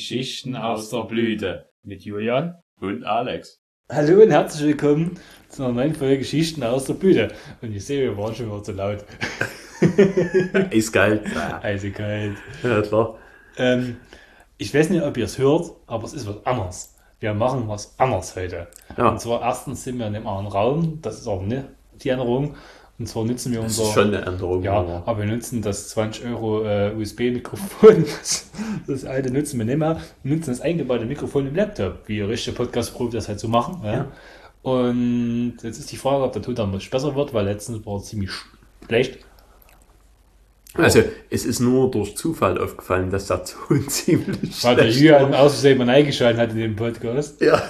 Geschichten aus der Blüte mit Julian und Alex. Hallo und herzlich willkommen zu einer neuen Folge Geschichten aus der Blüte. Und ich sehe, wir waren schon wieder zu laut. Eiskalt. Eisekalt. Ja, klar. Ich weiß nicht, ob ihr es hört, aber es ist was anderes. Wir machen was anderes heute. Ja. Und zwar erstens sind wir in einem anderen Raum, das ist auch nicht die Änderung. Und zwar nutzen wir unser... Das ist schon eine Änderung. Ja, aber wir nutzen das 20 Euro USB-Mikrofon. Das alte nutzen wir nicht mehr. Wir nutzen das eingebaute Mikrofon im Laptop, wie richtige Podcast-Profi das halt so machen. Ja. Und jetzt ist die Frage, ob der Ton dann besser wird, weil letztens war es ziemlich schlecht. Also, es ist nur durch Zufall aufgefallen, dass der Ton ziemlich schlecht war. Weil der Julian aus Versehen mal eingeschaltet hat in den Podcast. Ja.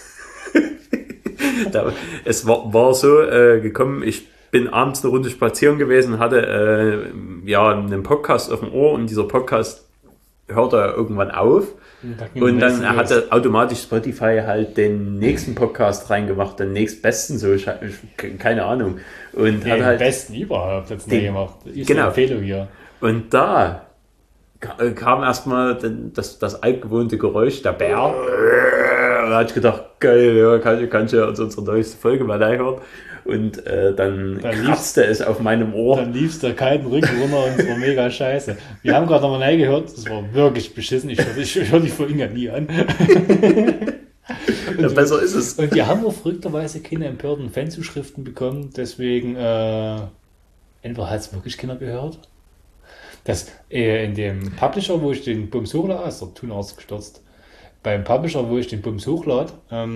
Es war so gekommen, ich bin abends eine Runde spazieren gewesen, hatte einen Podcast auf dem Ohr und dieser Podcast hörte irgendwann auf. Und dann hatte automatisch Spotify halt den nächsten Podcast reingemacht, den nächstbesten, so, keine Ahnung. Und den hat halt besten überhaupt jetzt gemacht. Ist genau. eine Empfehlung hier. Und da kam erstmal das altgewohnte Geräusch, der Bär. Da hatte ich gedacht, geil, ja, kann ich ja unsere neueste Folge mal reinhören. Und dann kratzte es auf meinem Ohr. Dann lief es der kalten Rücken runter und es war mega scheiße. Wir haben gerade nochmal reingehört, das war wirklich beschissen. Ich höre die Folge ja nie an. Ja, besser ist es. Und wir haben auch verrückterweise keine empörten Fanzuschriften bekommen, deswegen entweder hat es wirklich keiner gehört. Das in dem Publisher, wo ich den Bums hochlade, ist der Ton ausgestürzt. Beim Publisher, wo ich den Bums hochlade,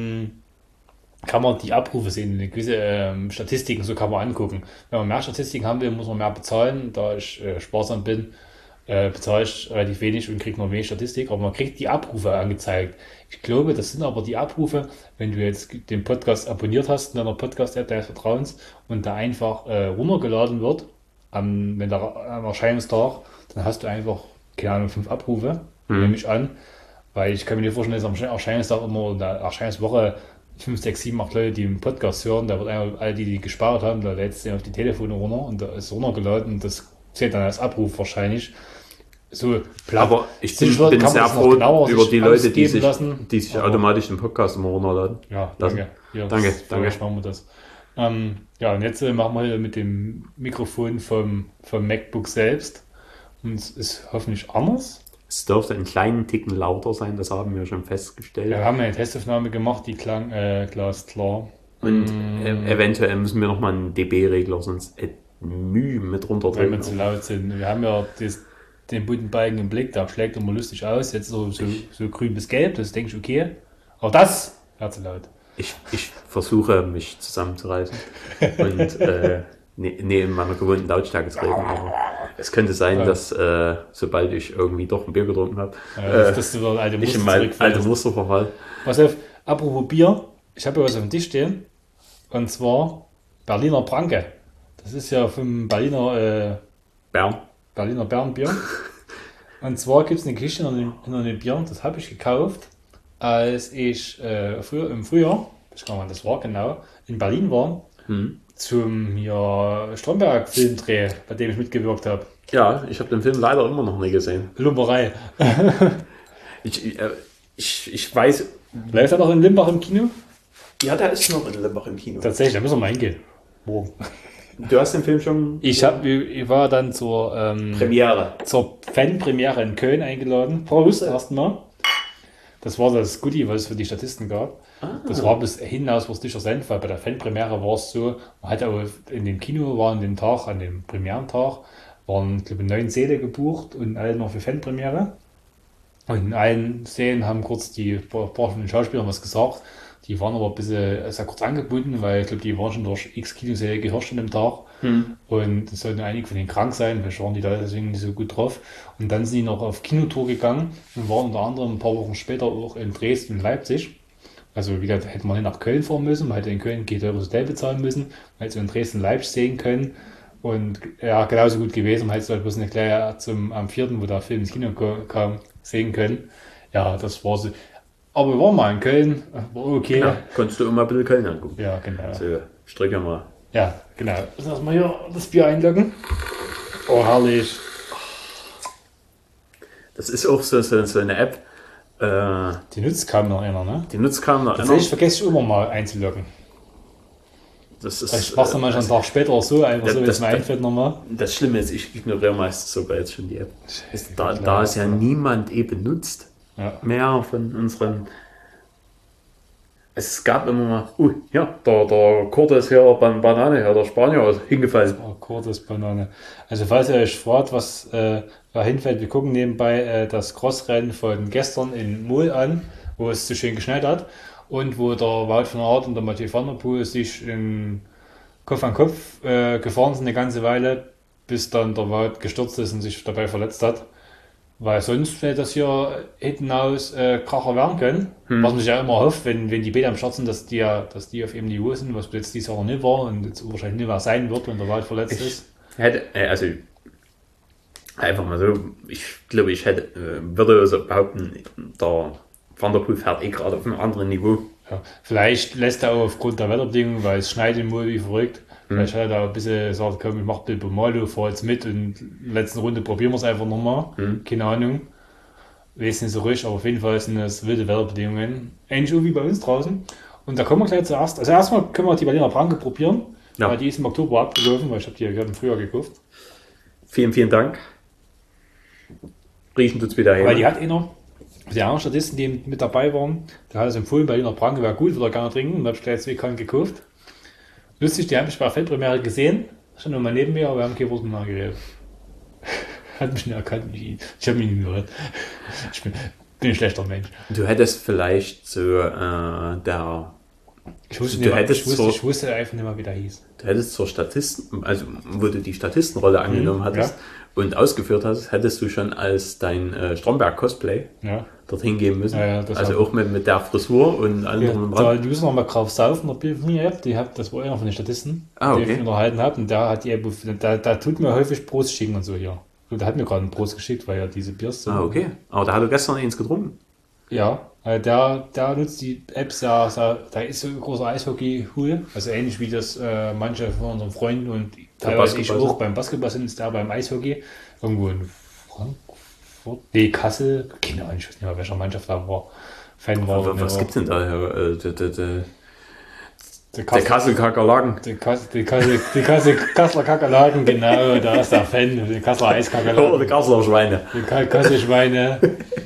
kann man die Abrufe sehen, gewisse Statistiken, so kann man angucken. Wenn man mehr Statistiken haben will, muss man mehr bezahlen. Da ich sparsam bin, bezahle ich relativ wenig und kriege noch wenig Statistik, aber man kriegt die Abrufe angezeigt. Ich glaube, das sind aber die Abrufe, wenn du jetzt den Podcast abonniert hast in deiner Podcast-App deines Vertrauens und da einfach runtergeladen wird, am Erscheinungstag, dann hast du einfach, keine Ahnung, 5 Abrufe, nehme ich an, weil ich kann mir nicht vorstellen, dass am Erscheinungstag immer in der Erscheinungswoche 5, 6, 7, 8 Leute, die den Podcast hören, da wird einfach alle, die gespart haben, da lädst du auf die Telefone runter und da ist runtergeladen und das zählt dann als Abruf wahrscheinlich. So, aber ich bin sehr froh über die Leute, die sich automatisch den Podcast immer runterladen. Ja, danke. Ja, danke. Machen wir das. Ja, und jetzt machen wir mit dem Mikrofon vom MacBook selbst. Und es ist hoffentlich anders. Es dürfte einen kleinen Ticken lauter sein, das haben wir schon festgestellt. Ja, wir haben eine Testaufnahme gemacht, die klang glasklar. Und eventuell müssen wir nochmal einen dB-Regler, sonst Mühe mit runterdrücken. Wenn wir zu laut sind. Wir haben ja den bunten Balken im Blick, der schlägt immer lustig aus. Jetzt so grün bis gelb, das denke ich okay. Aber das wäre zu laut. Ich versuche, mich zusammenzureißen und in meiner gewohnten Lautstärke zu reden. Aber es könnte sein, dass sobald ich irgendwie doch ein Bier getrunken habe, dass du wieder alte ich in mein altes Muster verfall. Pass auf, apropos Bier, ich habe ja was auf dem Tisch stehen, und zwar Berliner Branke. Das ist ja vom Berliner Bärenbier. Und zwar gibt es eine Geschichte hinter dem Bier, das habe ich gekauft, als ich im Frühjahr, ich weiß gar nicht, das war genau, in Berlin war, zum Stromberg-Filmdreh, bei dem ich mitgewirkt habe. Ja, ich habe den Film leider immer noch nicht gesehen. Lumperei. Ich weiß... Läuft er noch in Limbach im Kino? Ja, der ist noch in Limbach im Kino. Tatsächlich, da müssen wir mal hingehen. Morgen. Du hast den Film schon... Ich war dann zur Fanpremiere in Köln eingeladen. Prost, erstmal. Das war das Goodie, was es für die Statisten gab. Das war bis hinaus was sicher sein, weil bei der Fanpremiere war es so, man hatte auch in dem Kino an dem Premierentag, waren, glaube ich, 9 Säle gebucht und alle noch für Fanpremiere. Und in allen Sälen haben kurz die paar von den Schauspielern was gesagt. Die waren aber ein bisschen sehr kurz angebunden, weil ich glaube, die waren schon durch x Kinosäle gehört an dem Tag. Und es sollten einige von denen krank sein, vielleicht waren die da deswegen nicht so gut drauf. Und dann sind die noch auf Kinotour gegangen und waren unter anderem ein paar Wochen später auch in Dresden und Leipzig. Also wie gesagt, hätte man nicht nach Köln fahren müssen, man hätte in Köln das Hotel bezahlen müssen, man hätte so in Dresden Leipzig sehen können. Und ja, genauso gut gewesen, man hätte es halt bloß nicht gleich am 4., wo der Film ins Kino kam, sehen können. Ja, das war so. Aber wir waren mal in Köln, war okay. Ja, konntest du immer ein bisschen Köln angucken. Ja, genau. So, strecke mal. Ja, genau. Lass uns mal hier das Bier einloggen. Oh, herrlich. Das ist auch so eine App, Die nutzt kaum noch einer, ne? Die nutzt kaum noch einer. Tatsächlich vergesse ich immer mal einzuloggen. Das ist, Ich mach's dann manchmal einen Tag später oder so, einfach so, wenn es mir das- einfällt nochmal. Das Schlimme ist, ich ignoriere meistens sogar jetzt schon die App. Da klar, es ja niemand benutzt Ja. mehr von unseren. Es gab immer mal, ja, der Cortes hier, Banane hier, der Spanier ist hingefallen. Oh, Cortes Banane. Also falls ihr euch fragt, was da hinfällt, wir gucken nebenbei das Crossrennen von gestern in Mol an, wo es so schön geschneit hat und wo der Wout van Aert und der Mathieu van der Poel sich in Kopf an Kopf gefahren sind eine ganze Weile, bis dann der Wout gestürzt ist und sich dabei verletzt hat. Weil sonst hätte das hier hinten aus Kracher werden können. Was man sich ja immer hofft, wenn die Bäder am Start sind, dass die auf eben Niveau sind, was jetzt dieses Jahr noch nicht war und jetzt wahrscheinlich nicht mehr sein wird, wenn der Wout verletzt ist. Also einfach mal so, ich glaube, würde also behaupten, der Van der Poel fährt gerade auf einem anderen Niveau. Ja, vielleicht lässt er auch aufgrund der Wetterbedingungen, weil es schneit im Mol wie verrückt. Vielleicht hat er da ein bisschen gesagt, komm, ich mach Bilbo Malo, fahr jetzt mit und in der letzten Runde probieren wir es einfach nochmal. Keine Ahnung. Weiß nicht so richtig, aber auf jeden Fall sind das wilde Wetterbedingungen. Ähnlich so wie bei uns draußen. Und da kommen wir gleich zuerst. Also erstmal können wir die Berliner Branke probieren. Ja. Weil die ist im Oktober abgelaufen, weil ich habe die ja gerade im Frühjahr gekauft. Vielen, vielen Dank. Riechen tut's wieder her. Weil die hat einer, die anderen Statisten, die mit dabei waren, der hat es empfohlen, Berliner Branke wäre gut, würde er gerne trinken. Und da habe ich gleich 2 Kannen gekauft. Lustig, die habe ich bei der Feldpremiere gesehen. Stand nur mal neben mir, aber wir haben kein Wort miteinander geredet. Hat mich nicht erkannt. Ich habe mich nicht gehört. Ich bin ein schlechter Mensch. Du hättest vielleicht so Ich wusste, Du nicht mal, hättest ich wusste einfach nicht mehr, wie der hieß. du hättest zur Statisten, also wo du die Statistenrolle angenommen hattest ja. und ausgeführt hast, hättest du schon als dein Stromberg-Cosplay Ja. dorthin gehen müssen. Ja, das also war- auch mit der Frisur und allem drum und dran. Die müssen noch mal drauf saufen, der Bild von mir, das war einer von den Statisten, Ah, den ich okay. unterhalten habe. Und da hat die App, da tut mir häufig Prost schicken und so hier. Und der hat mir gerade einen Prost geschickt, weil ja diese Biers so. Ah, okay. Aber da hat er gestern eins getrunken. Ja, der nutzt die Apps ja, da ist so ein großer Eishockey-Hul, also ähnlich wie das manche von unseren Freunden und teilweise ich Basketball auch beim Basketball sind, ist der beim Eishockey irgendwo in Frankfurt, nee, Kassel, keine Ahnung, ich weiß nicht mehr, welcher Mannschaft da war, Fan war. Was gibt's denn da? Der Der Kassel-Kakerlaken. Die Kasseler Kakerlaken, genau, da ist der Fan, die Kasseler Oh, die Eiskakerlaken, Kasseler Schweine. die Kasseler Schweine.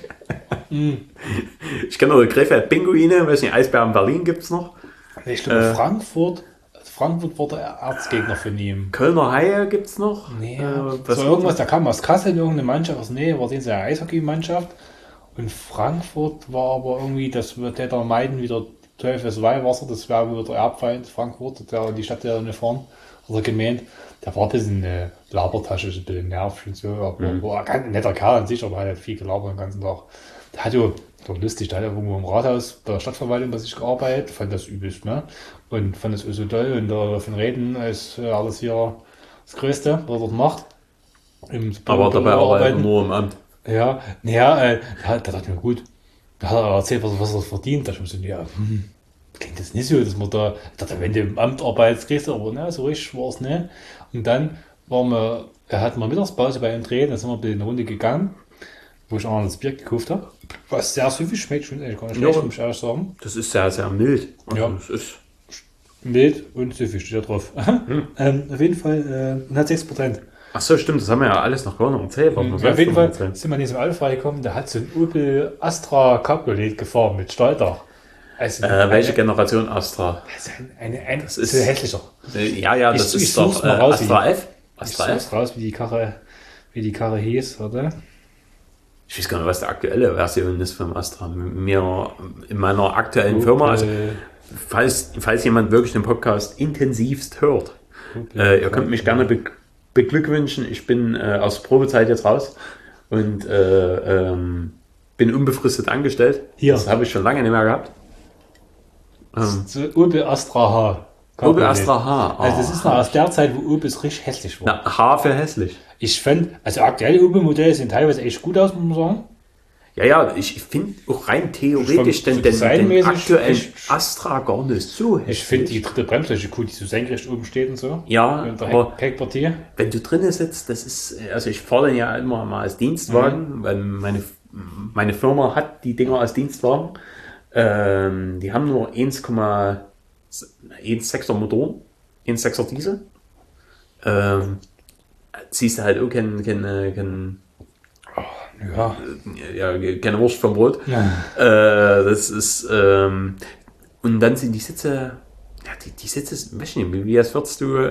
Ich kenne noch die Krefeld-Pinguine, weiß nicht, Eisbären Berlin gibt's noch. Ich glaube, Frankfurt war der Erzgegner von ihm. Kölner Haie gibt's noch. Nee, was so irgendwas, da kam aus Kassel irgendeine Mannschaft, aus Nähe war den seine Eishockey-Mannschaft. Und Frankfurt war aber irgendwie, das wird der meiden wieder Teufels Weihwasser, das wäre wieder der Erbfeind Frankfurt, der die Stadt der nicht fahren, hat er gemeint. Der war ein bisschen eine Labertasche, so ein bisschen nervig und so, aber war ein ganz netter Kerl an sich, aber er hat viel gelabert den ganzen Tag. Der hat ja, so lustig, der hat ja irgendwo im Rathaus bei der Stadtverwaltung bei sich gearbeitet, fand das übelst, ne? Und fand das so toll und davon reden ist alles hier das Größte, was er dort macht. Aber dabei arbeitet er nur im Amt. Ja, da dachte ich mir, gut, da hat er erzählt, was er verdient. Da dachte ich mir so, ja, klingt das nicht so, dass man da, ich dachte, wenn du im Amt arbeitest, kriegst du, aber ne, so richtig war es nicht. Und dann hatten wir Mittagspause bei ihm drehen, dann sind wir ein bisschen eine Runde gegangen, wo ich auch noch das Bier gekauft habe, was sehr süffig schmeckt, schon eigentlich gar nicht schlecht, muss ich ehrlich sagen. Das ist sehr, sehr mild. Also Ja. das ist Mild und süffig steht da drauf. Auf jeden Fall, und hat 6%. Ach so, stimmt, das haben wir ja alles noch gar nicht erzählt. Ja, auf jeden Fall sind wir in diesem Auto freigekommen, der hat so ein Opel Astra Cabriolet gefahren mit Steuerdach. Also welche Generation Astra? Also ein Das ist- so hässlicher. Ja, das Ich ist such's doch mal raus, Astra F. Ich Astra F. such's raus, wie die Karre hieß, oder? Ich weiß gar nicht, was die aktuelle Version ist vom Astra. Mir in meiner aktuellen Firma, also falls jemand wirklich den Podcast intensivst hört, ihr könnt mich gerne beglückwünschen. Ich bin aus der Probezeit jetzt raus und bin unbefristet angestellt. Hier. Das habe ich schon lange nicht mehr gehabt. So Opel Astra H. Opel Cabriolet. Astra H. Also das ist noch aus der Zeit, wo Opels richtig hässlich war. Na, H für hässlich. Ich fand, also aktuelle Opel-Modelle sehen teilweise echt gut aus, muss man sagen. Ja, ich finde auch rein theoretisch den aktuellen Astra gar nicht so hässlich. Ich finde die dritte Bremsfläche cool, die so senkrecht oben steht und so. Ja, aber Heckpartie. Wenn du drinnen sitzt, das ist, also ich fahre den ja immer mal als Dienstwagen, weil meine Firma hat die Dinger als Dienstwagen. Die haben nur 1,16er Motor, 1,6er Diesel. Siehst du halt auch keine Wurst vom Brot. Ja. Das ist, und dann sind die Sitze, ja, die Sitze, weiß ich nicht, wie als würdest du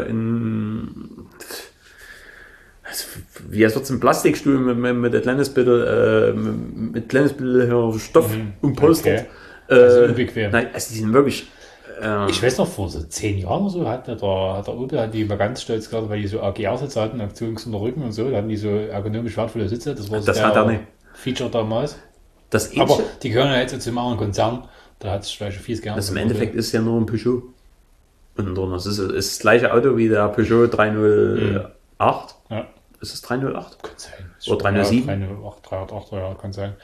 wie als würdest du einen Plastikstuhl mit ein kleines bisschen, Stoff umpolstert. Das ist unbequem. Nein, also die sind wirklich. Ich weiß noch, vor so 10 Jahren oder so hat der Opel die mal ganz stolz gerade, weil die so AGR-Sitze hatten, Aktionsunter Rücken und so, da hatten die so ergonomisch wertvolle Sitze. Das war so das hat er nicht. Feature damals. Aber die gehören ja jetzt zum anderen Konzern, da hat es vielleicht schon vieles geändert. Also im Endeffekt ist ja nur ein Peugeot. Und das ist das gleiche Auto wie der Peugeot 308. Ja. Ist es 308? Kann sein. Oder 307? 308, 308, ja, kann sein.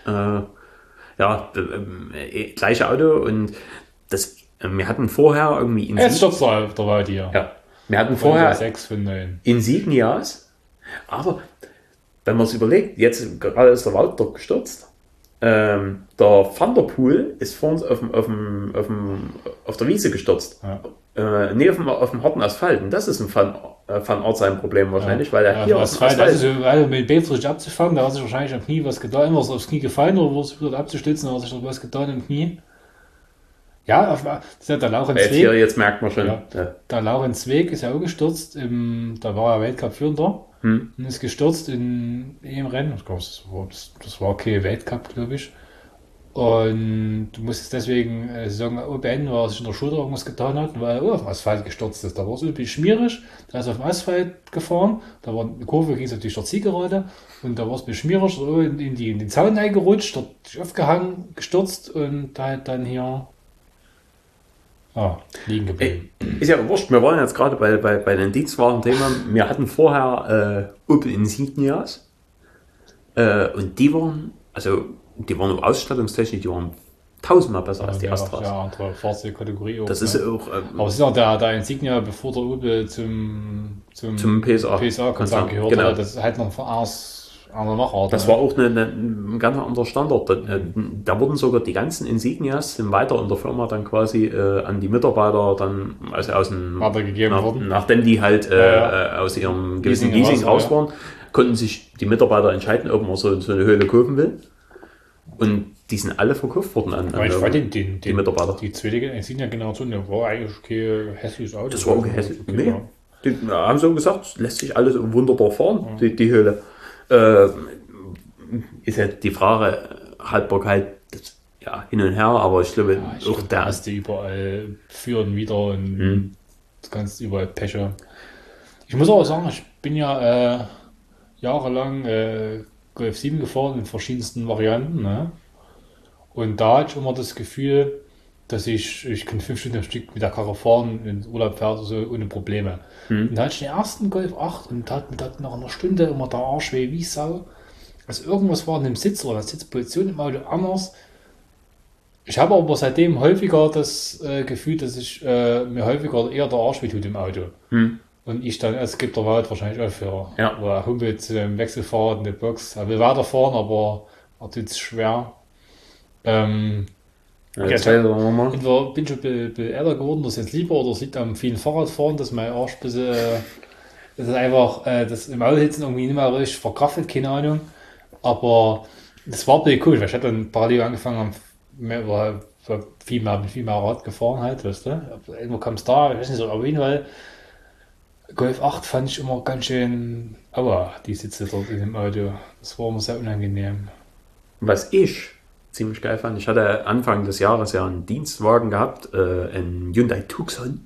Gleiche Auto und das. Wir hatten vorher irgendwie Jetzt stoppt der Wald hier. Ja. Wir hatten vorher 6 von 9 Insignias, aber wenn man es überlegt, jetzt gerade ist der Wald dort gestürzt. Der Van der Poel ist vor uns auf der Wiese gestürzt. Ja. Auf dem harten Asphalt. Und das ist ein Van Ort sein Problem wahrscheinlich, weil er hier auf dem Asphalt. Also mit dem Bein versucht abzufangen, da hat sich wahrscheinlich am Knie was getan. Entweder ist aufs Knie gefallen oder wurde es wieder abzustützen, da hat sich noch was getan im Knie. Ja, das ist ja der Laurenzweg. Jetzt merkt man schon. Ja. Der Laurenzweg ist ja auch gestürzt. Da war er Weltcup-Führender und ist gestürzt in einem Rennen. Ich glaube, das war kein Weltcup, glaube ich. Und du musstest deswegen Saison beenden, weil er sich in der Schulter irgendwas getan hat, weil er auf dem Asphalt gestürzt ist. Da war es irgendwie schmierig. Da ist er auf dem Asphalt gefahren. Da war eine Kurve, ging es auf die Zielgerade. Und da war es ein bisschen schmierig. In den Zaun eingerutscht, dort sich aufgehangen, gestürzt und halt dann hier. Liegen geblieben. Ist ja wurscht, wir waren jetzt gerade bei den Dienstwagen-Thema. Wir hatten vorher Opel Insignias und die waren nur ausstattungstechnisch, die waren tausendmal besser als die Astras. Ja, andere Fahrzeugkategorie auch. Das ist auch. Aber es ist auch der Insignia, bevor der Opel zum PSA-Konzern gehört genau. hat. Das ist halt noch von andere Machart. Das war auch ein ganz anderer Standort. Da wurden sogar die ganzen Insignias sind weiter in der Firma dann quasi an die Mitarbeiter dann aus dem weitergegeben worden. Nachdem die halt aus ihrem gewissen Leasing raus waren, konnten sich die Mitarbeiter entscheiden, ob man so eine Höhle kaufen will. Und die sind alle verkauft worden an die Mitarbeiter. Die zweite Insignia-Generation, der war eigentlich kein hässliches Auto. Das war auch hässlich. Nee. Die haben so gesagt, lässt sich alles wunderbar fahren, die Höhle. Ist ja die Frage, Haltbarkeit, hin und her, aber ich glaube, da hast du überall führen wieder und du kannst überall Peche. Ich muss aber sagen, ich bin ja jahrelang Golf 7 gefahren in verschiedensten Varianten, ne? Und da hatte ich immer das Gefühl, dass ich kann 5 Stunden am Stück mit der Karre fahren, in Urlaub fährt, so ohne Probleme. Und da hatte ich den ersten Golf 8 und tat nach einer Stunde immer der Arsch weh wie Sau. Also irgendwas war in dem Sitz oder der Sitzposition im Auto anders. Ich habe aber seitdem häufiger das Gefühl, dass ich mir häufiger eher der Arsch weh tut im Auto. Und ich dann, es gibt der Wald wahrscheinlich auch für. Ja. Oder Humpel zu dem Wechselfahrer in der Box. Er will weiterfahren, aber er tut es schwer. Entweder bin ich schon älter geworden, das jetzt lieber, oder es liegt am vielen Fahrradfahren, dass mein Arsch ein bisschen, das ist einfach, das im Auto sitzen irgendwie nicht mehr richtig verkraftet, keine Ahnung. Aber das war ein bisschen cool, weil ich hatte dann parallel angefangen, viel mehr Rad gefahren halt, weißt du. Irgendwo kam es da, ich weiß nicht so, aber jedenfalls Golf 8 fand ich immer ganz schön, aber die Sitze dort in dem Auto, das war immer sehr unangenehm. Was ich ziemlich geil fand, ich hatte Anfang des Jahres ja einen Dienstwagen gehabt, einen Hyundai Tucson.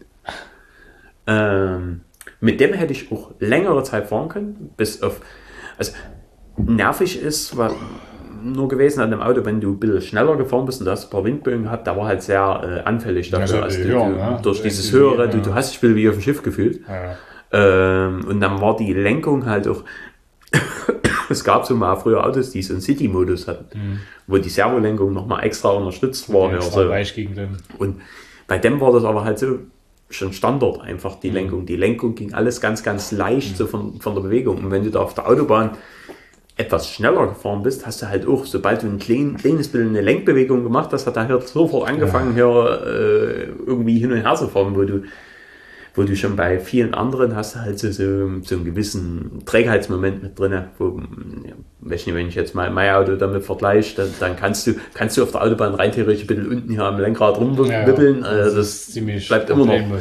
Mit dem hätte ich auch längere Zeit fahren können, also nervig ist, war nur gewesen an dem Auto, wenn du ein bisschen schneller gefahren bist und da hast ein paar Windböen gehabt, da war halt sehr anfällig dafür. Durch dieses Höhere, du hast dich wie auf dem Schiff gefühlt. Ja. Und dann war die Lenkung halt auch Es gab so mal früher Autos, die so einen City-Modus hatten, wo die Servolenkung nochmal extra unterstützt war. Ja, so. Und bei dem war das aber halt so schon Standard einfach, die Lenkung. Die Lenkung ging alles ganz, ganz leicht so von der Bewegung. Und wenn du da auf der Autobahn etwas schneller gefahren bist, hast du halt auch, sobald du ein kleines bisschen eine Lenkbewegung gemacht hast, hat er hier sofort angefangen, hier irgendwie hin und her zu fahren, wo du schon bei vielen anderen hast halt so einen gewissen Trägheitsmoment mit drin, wo, ja, weiß nicht, wenn ich jetzt mal mein Auto damit vergleiche, dann kannst du auf der Autobahn rein theoretisch ein bisschen unten hier am Lenkrad rumwippeln, das bleibt immer noch.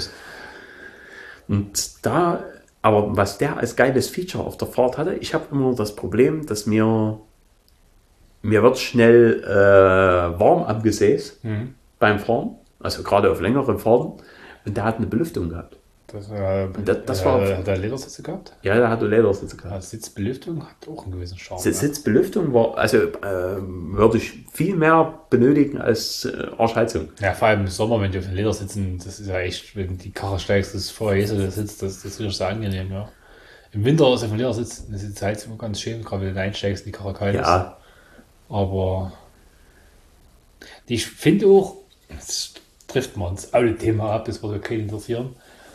Und da, aber was der als geiles Feature auf der Fahrt hatte, ich habe immer das Problem, dass mir wird schnell warm am Gesäß beim Fahren, also gerade auf längeren Fahrten, und der hat eine Belüftung gehabt. Das war, hat er Ledersitze gehabt? Ja, der hat Ledersitze gehabt. Also Sitzbelüftung hat auch einen gewissen Charme. Sitzbelüftung war, also würde ich viel mehr benötigen als Arschheizung. Ja, vor allem im Sommer, wenn du auf den Leder sitzen, das ist ja echt, wenn die Karre steigst, das Vorhäse, der sitzt, das ist wirklich sehr angenehm, ja. Im Winter ist auf dem Ledersitz eine Sitzheizung ganz schön, gerade wenn du einsteigst und die Karre kalt ist. Aber ich finde auch, das trifft man ins Auto-Thema ab, das würde keinen interessieren.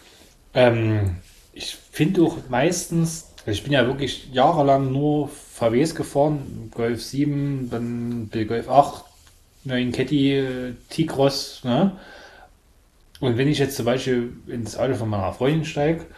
Ich finde auch meistens, also ich bin ja wirklich jahrelang nur VWs gefahren, Golf 7, dann Golf 8, 9 Caddy, T-Cross, ne? Und wenn ich jetzt zum Beispiel in das Auto von meiner Freundin steige,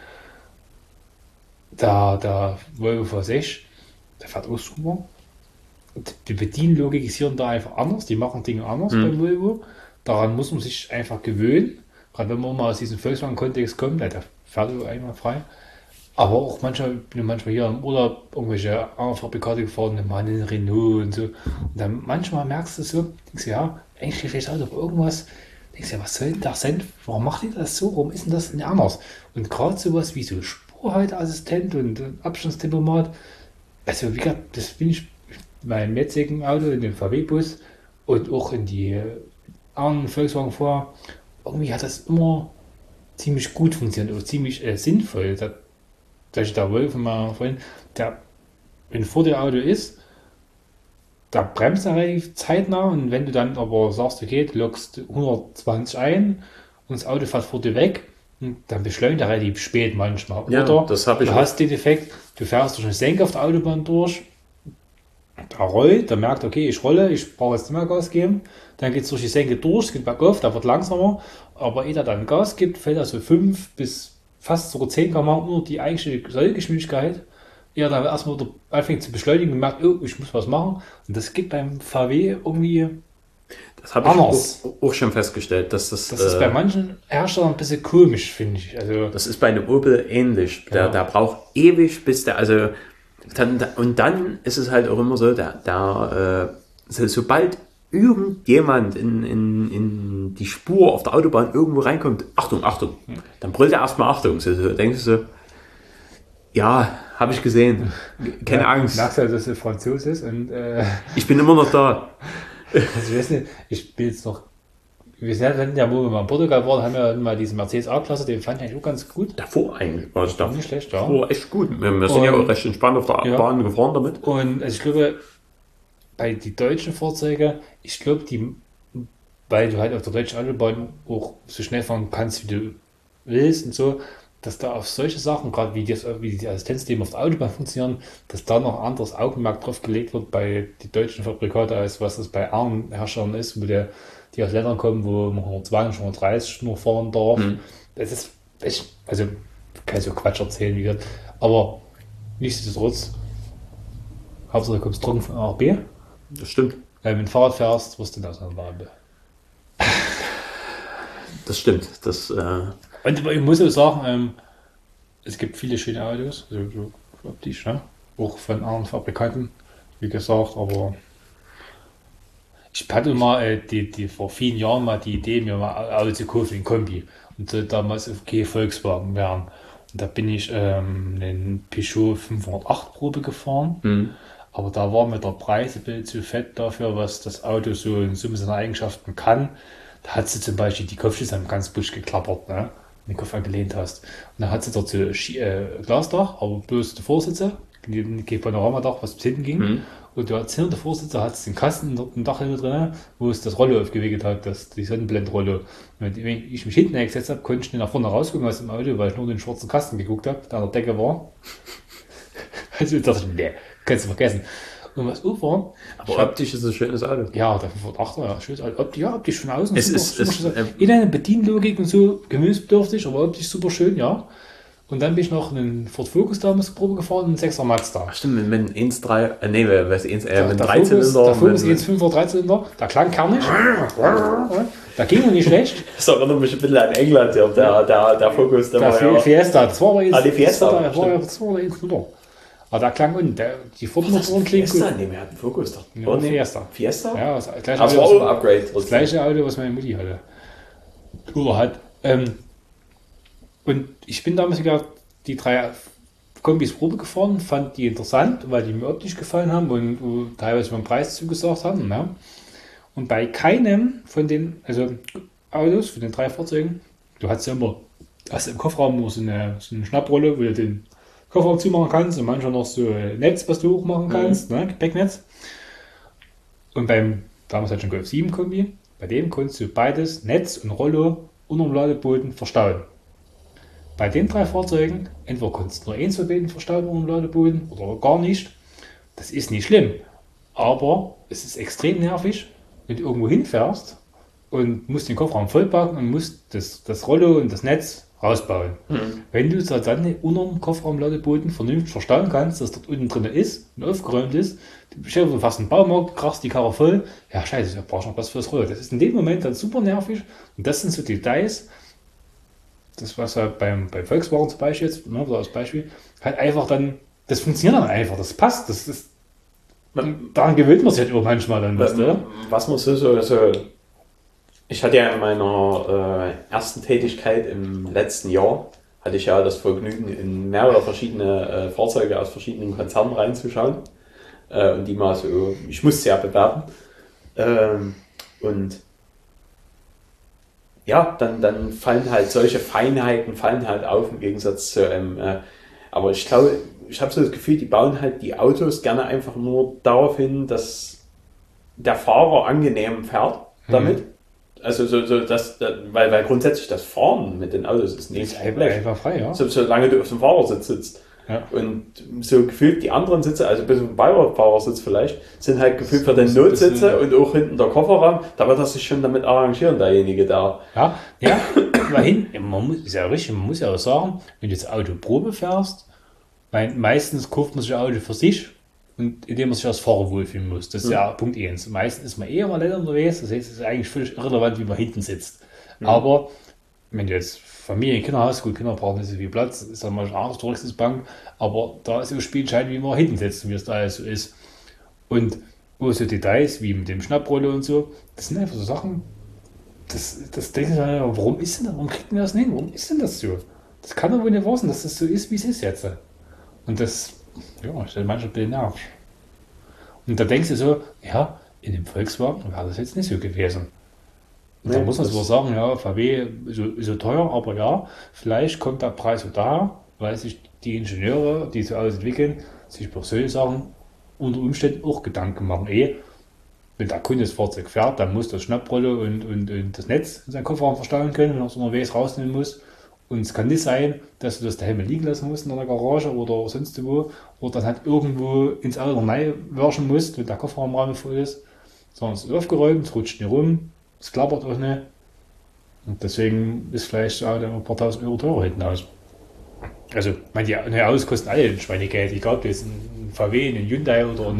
da Volvo V6, der fährt auch super. Die Bedienlogik ist hier und da einfach anders, die machen Dinge anders beim Volvo. Daran muss man sich einfach gewöhnen. Gerade wenn man mal aus diesem Volkswagen-Kontext kommt, der fährt einmal frei. Aber auch manchmal hier im Urlaub irgendwelche anderen Fabrikate gefahren, einen Renault und so. Und dann manchmal merkst du so, denkst du, ja, eigentlich steht das Auto auf irgendwas. Denkst du, ja, was soll denn das sein? Warum macht ihr das so? Warum ist denn das denn anders? Und gerade sowas wie so Spurhalteassistent und Abstandstempomat, also wie gesagt, das bin ich in meinem jetzigen Auto, in dem VW-Bus und auch in die anderen Volkswagen vor, irgendwie hat das immer ziemlich gut funktioniert oder ziemlich sinnvoll. Der Wolf von meiner Freundin, wenn vor dir Auto ist, da bremst er relativ zeitnah und wenn du dann aber sagst, okay, du lockst 120 ein und das Auto fährt vor dir weg, dann beschleunigt er relativ spät manchmal. Ja, oder das habe ich du hast den Effekt, du fährst durch eine Senke auf der Autobahn durch, da rollt, der merkt, okay, ich rolle, ich brauche jetzt nicht mehr Gas geben, dann geht es durch die Senke durch, es geht bergauf, da wird langsamer, aber ehe er dann Gas gibt, fällt er so 5 bis fast sogar 10 km/h unter die eigentliche Sollgeschwindigkeit, ehe er dann erstmal anfängt zu beschleunigen und merkt, oh, ich muss was machen, und das geht beim VW irgendwie das habe ich auch schon festgestellt, dass das ist bei manchen Herstellern ein bisschen komisch, finde ich. Also, das ist bei einem Opel ähnlich, der braucht ewig, bis der, also dann ist es halt auch immer so, sobald irgendjemand in die Spur auf der Autobahn irgendwo reinkommt, Achtung, dann brüllt er erstmal Achtung. So denkst du so, ja, habe ich gesehen, keine Angst. Merkst du, dass er Franzos ist und ich bin immer noch da. Also ich weiß nicht, ich bin jetzt noch. Wir sind ja, wo wir mal in Portugal waren, haben wir mal diesen Mercedes A-Klasse, den fand ich eigentlich auch ganz gut. Davor eigentlich war es da. Nicht schlecht, ja. Oh, echt gut. Wir sind ja auch recht entspannt auf der Bahn gefahren damit. Und also ich glaube, bei den deutschen Fahrzeugen, ich glaube, weil du halt auf der deutschen Autobahn auch so schnell fahren kannst, wie du willst und so, dass da auf solche Sachen, gerade wie die Assistenzsysteme auf der Autobahn funktionieren, dass da noch ein anderes Augenmerk drauf gelegt wird bei den deutschen Fabrikaten, als was es bei anderen Herstellern ist, wo die aus Ländern kommen, wo man 120, 130 nur fahren darf. Das ist echt, also kann ich so Quatsch erzählen, wie gesagt. Aber nichtsdestotrotz, Hauptsache du kommst trocken von A nach B. Das stimmt. Wenn du mit dem Fahrrad fährst, wirst du das noch Wampe. Das stimmt. Und ich muss auch sagen, es gibt viele schöne Autos, also so optisch, ne? Auch von anderen Fabrikanten, wie gesagt, aber ich hatte mal vor vielen Jahren mal die Idee, mir mal ein Auto zu kaufen, ein Kombi. Und so damals okay, Volkswagen wären. Und da bin ich einen Peugeot 508 Probe gefahren. Aber da war mir der Preis ein bisschen zu fett dafür, was das Auto so in Summe seiner Eigenschaften kann. Da hat sie zum Beispiel die Kopfschlüssel am ganz Busch geklappert, ne? Den Kopf angelehnt hast. Und dann hat sie dort so Glasdach, aber bloß die Vorsitze, kein Panoramadach, was bis hinten ging. Und der hinter der Vorsitzer hat den Kasten im Dach hinten drin, wo es das Rollo aufgewickelt hat, die Sonnenblendrollo. Und wenn ich mich hinten eingesetzt habe, konnte ich nicht nach vorne rausgucken aus dem Auto, weil ich nur den schwarzen Kasten geguckt habe, der an der Decke war. Also ich dachte, nee, kannst du vergessen. Und was war? Aber optisch ist es ein schönes Auto. Ja, der 508er, ja, schönes Auto. Optisch von außen. Es super, ist in einer Bedienlogik und so gewöhnungsbedürftig, aber optisch super schön, ja. Und dann bin ich noch einen Ford Focus damals Probe gefahren, einen 6er Mazda. Ach stimmt, mit einem 1.3, nee, was 1, mit einem Der 3-Zylinder. Der Focus 1.5er 3-Zylinder, der klang kernig. Da ging er nicht schlecht. Das erinnert mich ein bisschen an England, ja. Der Focus, der war ja... Fiesta, das war aber jetzt... die Fiesta. Das war der 1.0. Aber der klang unten, die Ford-Motoren klingen gut. Nee, wir hatten Focus doch. Ja, Fiesta. Fiesta? Ja, das gleiche Aber es war auch ein Upgrade. Das gleiche Auto, was meine Mutti hatte. Oder hat. Und ich bin damals sogar die 3 Kombis Probe gefahren, fand die interessant, weil die mir optisch gefallen haben und teilweise beim Preis zugesagt haben. Ja. Und bei keinem von den Autos, von den 3 Fahrzeugen, du hast ja immer, im Kofferraum nur so eine Schnapprolle, wo du den Kofferraum zumachen kannst und manchmal noch so ein Netz, was du hochmachen kannst, ne, Gepäcknetz. Und damals hat schon Golf 7 Kombi, bei dem konntest du beides, Netz und Rollo, unterm Ladeboden verstauen. Bei den 3 Fahrzeugen, entweder konntest du nur eins von beiden verstauen unterm Ladeboden oder gar nicht. Das ist nicht schlimm, aber es ist extrem nervig, wenn du irgendwo hinfährst und musst den Kofferraum vollpacken und musst das Rollo und das Netz rausbauen. Wenn du es dann unter dem Kofferraumladeboden vernünftig verstauen kannst, dass dort unten drin ist und aufgeräumt ist, du fährst in den Baumarkt, krachst die Karre voll, ja scheiße, da brauchst du noch was für das Rollo. Das ist in dem Moment dann super nervig und das sind so Details, das was halt beim Volkswagen zum Beispiel jetzt, ne, als Beispiel, halt einfach dann, das funktioniert dann einfach, das passt, daran gewöhnt man sich halt auch manchmal dann, weißt du? Was man so ich hatte ja in meiner ersten Tätigkeit im letzten Jahr, hatte ich ja das Vergnügen, in mehrere verschiedene Fahrzeuge aus verschiedenen Konzernen reinzuschauen und die mal so, ich musste ja bewerben und ja, dann fallen halt solche Feinheiten halt auf im Gegensatz zu aber ich glaube, ich habe so das Gefühl, die bauen halt die Autos gerne einfach nur darauf hin, dass der Fahrer angenehm fährt damit. Also weil grundsätzlich das Fahren mit den Autos ist nicht einfach frei, ja. Solange du auf dem Fahrersitz sitzt. Ja. Und so gefühlt die anderen Sitze, also bis zum Beifahrersitz vielleicht, sind halt gefühlt für den Notsitze und auch hinten der Kofferraum, da wird er sich schon damit arrangieren, derjenige da. Ja, immerhin, man muss ja auch sagen, wenn du jetzt Auto Probe fährst, meistens kauft man sich ein Auto für sich und indem man sich als Fahrer wohlfühlen muss. Das ist ja Punkt 1. Meistens ist man eher mal nicht unterwegs, das heißt, es ist eigentlich völlig irrelevant, wie man hinten sitzt. Aber wenn du jetzt Familie, Kinder hast, gut, Kinder brauchen nicht so viel Platz, ist dann mal ein anderes Rücksitzbank, aber da ist es spielentscheidend, wie man hinten sitzt und wie es da alles so ist. Und so Details wie mit dem Schnapprolle und so, das sind einfach so Sachen, das denke ich dann, warum ist denn das, warum kriegt man das nicht hin? Warum ist denn das so? Das kann doch wohl nicht wahr sein, dass das so ist, wie es ist jetzt. Und das, ja, ist manchmal ein bisschen nervig. Und da denkst du so, ja, in dem Volkswagen wäre das jetzt nicht so gewesen. Und da muss man so sagen, ja, VW so teuer, aber ja, vielleicht kommt der Preis so da, weil sich die Ingenieure, die so alles entwickeln, sich bei solchen Sachen unter Umständen auch Gedanken machen. Wenn der Kunde das Fahrzeug fährt, dann muss das Schnapprolle und das Netz in seinen Kofferraum verstauen können, wenn er es unterwegs rausnehmen muss. Und es kann nicht sein, dass du das daheim liegen lassen musst in der Garage oder sonst wo, oder dann halt irgendwo ins Auto reinwerfen musst, wenn der Kofferraumraum voll ist, sondern es ist aufgeräumt, es rutscht nicht rum. Es klappert auch nicht. Und deswegen ist vielleicht auch ein paar tausend Euro teurer hinten aus. Also, die Autos kosten alle ein Schweinegeld. Egal, ob du jetzt einen VW, einen Hyundai oder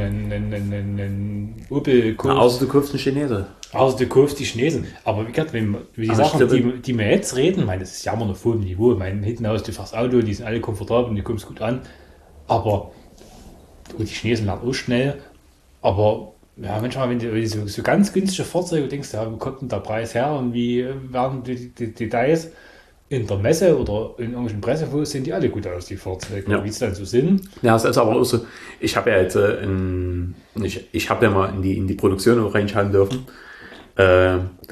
einen Opel kaufst. Außer du kaufst einen Chinesen. Außer du kaufst die Chinesen. Aber wie gesagt, wenn die Sachen, die wir jetzt reden, das ist ja immer noch auf hohem Niveau. Hinten aus, du fährst Auto, die sind alle komfortabel und du kommst gut an. Aber die Chinesen lernen auch schnell. Aber ja, manchmal, wenn du so ganz günstige Fahrzeuge denkst, ja, wo kommt denn der Preis her und wie werden die Details in der Messe oder in irgendwelchen Pressefotos, sehen die alle gut aus, die Fahrzeuge, wie es dann so sind. Ja, es ist aber auch so, ich habe ja jetzt ich habe ja mal in die Produktion auch reinschauen dürfen.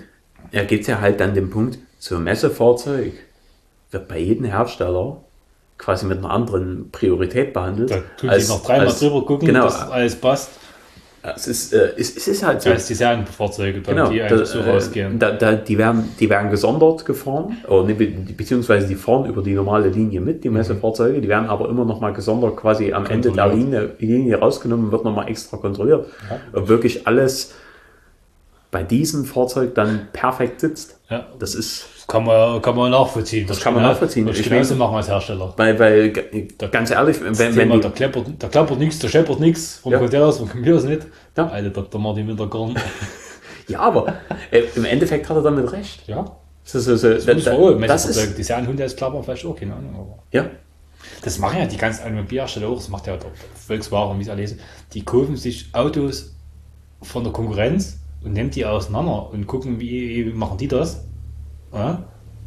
Gibt es ja halt dann den Punkt, so ein Messefahrzeug wird bei jedem Hersteller quasi mit einer anderen Priorität behandelt. Da tun die noch dreimal drüber gucken, genau, dass alles passt. Es ist halt so. Als die Serienfahrzeuge, Genau, die einfach so rausgehen. Die werden gesondert gefahren, beziehungsweise die fahren über die normale Linie mit, die Messefahrzeuge, die werden aber immer noch mal gesondert, quasi am Ende der Linie rausgenommen, wird noch mal extra kontrolliert, ob wirklich alles bei diesem Fahrzeug dann perfekt sitzt. Ja. Das kann man nachvollziehen. Das kann man nachvollziehen. Ich genauso machen als Hersteller. Weil ganz ehrlich, wenn da klappert nichts, da scheppert nichts, vom Container vom Computer nicht. Ja. Alter Dr. Martin Winterkorn. Ja, aber im Endeffekt hat er damit recht. Ja. Das ist die Serienhunde als Klapper vielleicht auch, keine Ahnung. Aber ja. Das machen ja die ganzen Automobilhersteller auch, das macht ja der Volkswagen, wie ich es lese. Die kaufen sich Autos von der Konkurrenz und nehmen die auseinander und gucken, wie machen die das. Ja?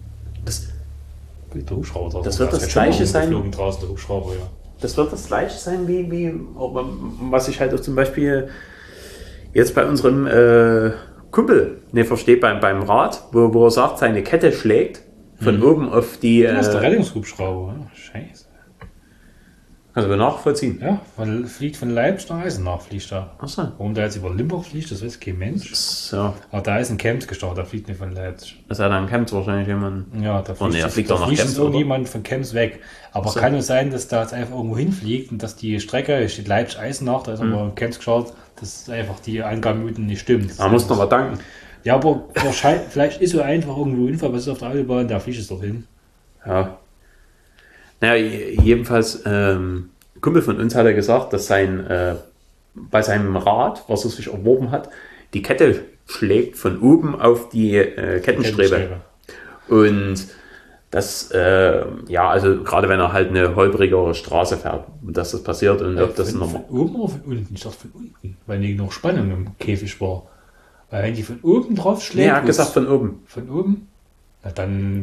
Der Hubschrauber. Das wird das Gleiche sein. Draußen, der Hubschrauber, ja. Das wird das Gleiche sein, wie was ich halt auch zum Beispiel jetzt bei unserem Kumpel verstehe beim Rad, wo er sagt, seine Kette schlägt von oben auf die. Das ist der Rettungshubschrauber. Scheiße. Also wir nachvollziehen. Ja, fliegt von Leipzig nach Eisenach, fliegt da. Achso. Warum der jetzt über Limburg fliegt, das weiß kein Mensch. So. Aber da ist ein Camps gestartet, der fliegt nicht von Leipzig. Also dann Camps wahrscheinlich jemand. Ja, da fliegt auch nach Camps. Irgendjemand von Camps weg. Aber kann es sein, dass da jetzt einfach irgendwo hinfliegt und dass die Strecke, hier steht Leipzig-Eisenach, da ist aber ein Camps gestartet, dass einfach die Angaben nicht stimmt. Da muss noch mal danken. Ja, aber wahrscheinlich, vielleicht ist so einfach irgendwo Unfall, was ist auf der Autobahn, da fliegt es doch hin. Ja. Naja, jedenfalls, Kumpel von uns hat ja gesagt, dass bei seinem Rad, was er sich erworben hat, die Kette schlägt von oben auf die Kettenstrebe. Und das, also gerade wenn er halt eine holprigere Straße fährt, dass das passiert und ob das nochmal. Von oben oder von unten? Ich dachte von unten, weil die noch Spannung im Käfig war. Weil wenn die von oben drauf schlägt. Nee, er hat gesagt von oben. Von oben? Na, dann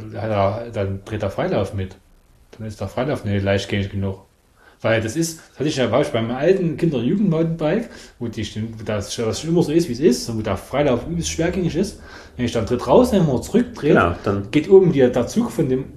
dreht er Freilauf mit. Dann ist der Freilauf nicht leichtgängig genug. Weil das hatte ich ja beim alten Kinder- und Jugendmountainbike, wo das schon immer so ist, wie es ist, und wo der Freilauf übelst schwergängig ist. Wenn ich dann Tritt raus, wenn man zurückdreht, genau, dann geht oben der Zug von der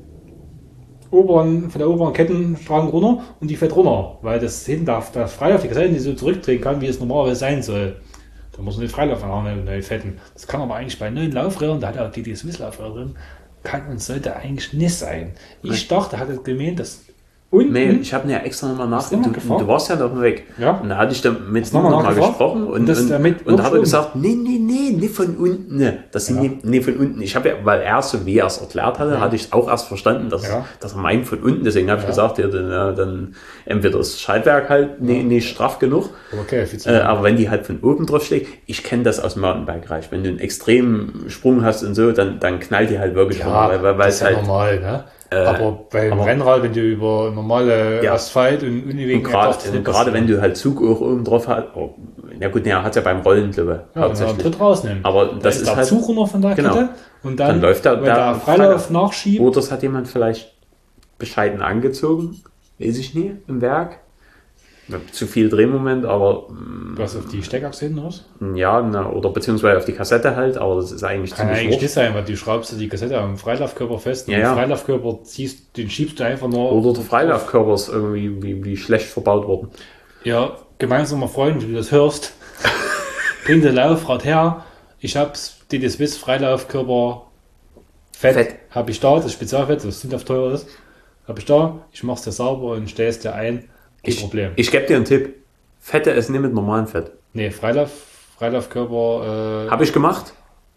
oberen Kettenstrang runter und die fährt runter, weil das hinten der Freilauf die Kassette nicht so zurückdrehen kann, wie es normalerweise sein soll. Da muss man den Freilauf neu fetten. Das kann aber eigentlich bei neuen Laufrädern, da hat er auch die Swiss-Laufräder drin, kann und sollte eigentlich nicht sein. Ich dachte, er hat es gemeint, dass unten... Nee, ich habe ja extra nochmal nachgedacht. Du warst ja noch weg. Ja. Und da hatte ich dann mit ihm nochmal gesprochen und da hat er gesagt, nee, von unten. Das sind nee, von unten. Ich habe ja, weil er so wie er es erklärt hatte, hatte ich auch erst verstanden, dass er meint von unten. Deswegen habe ich gesagt, dann entweder das Schaltwerk halt nicht straff genug. Okay, aber wenn die halt von oben drauf schlägt, ich kenne das aus dem Mountainbike-Bereich. Wenn du einen extremen Sprung hast und so, dann knallt die halt wirklich runter. Weil das ist halt normal, ne? Aber beim Rennrad, wenn du über normale Asphalt und Uniwegen... Gerade wenn du halt Zug auch oben drauf hast... Oh, ja gut, er hat ja beim Rollen, glaube ich, hauptsächlich. Tritt rausnehmen. Aber das ist der halt... Zug runter von der Kette und dann läuft der Freilauf nachschiebt. Oder es hat jemand vielleicht bescheiden angezogen, weiß ich nie, im Werk. Zu viel Drehmoment, aber... Was, auf die Steckachse hinten raus? Ja, oder beziehungsweise auf die Kassette halt, aber das ist eigentlich kann eigentlich nicht sein, weil du schraubst die Kassette am Freilaufkörper fest und den Freilaufkörper den schiebst du einfach nur... Oder der Freilaufkörper ist irgendwie wie schlecht verbaut worden. Ja, gemeinsamer Freund, wie du das hörst, bring den Laufrad her, ich hab's, den Swiss Freilaufkörper Fett. Habe ich da, das Spezialfett, das sind auf teuer ist, habe ich da, ich mach's dir sauber und stell's dir ein. Problem. Ich gebe dir einen Tipp. Fette ist nicht mit normalem Fett. Nee, Freilaufkörper... Habe ich gemacht.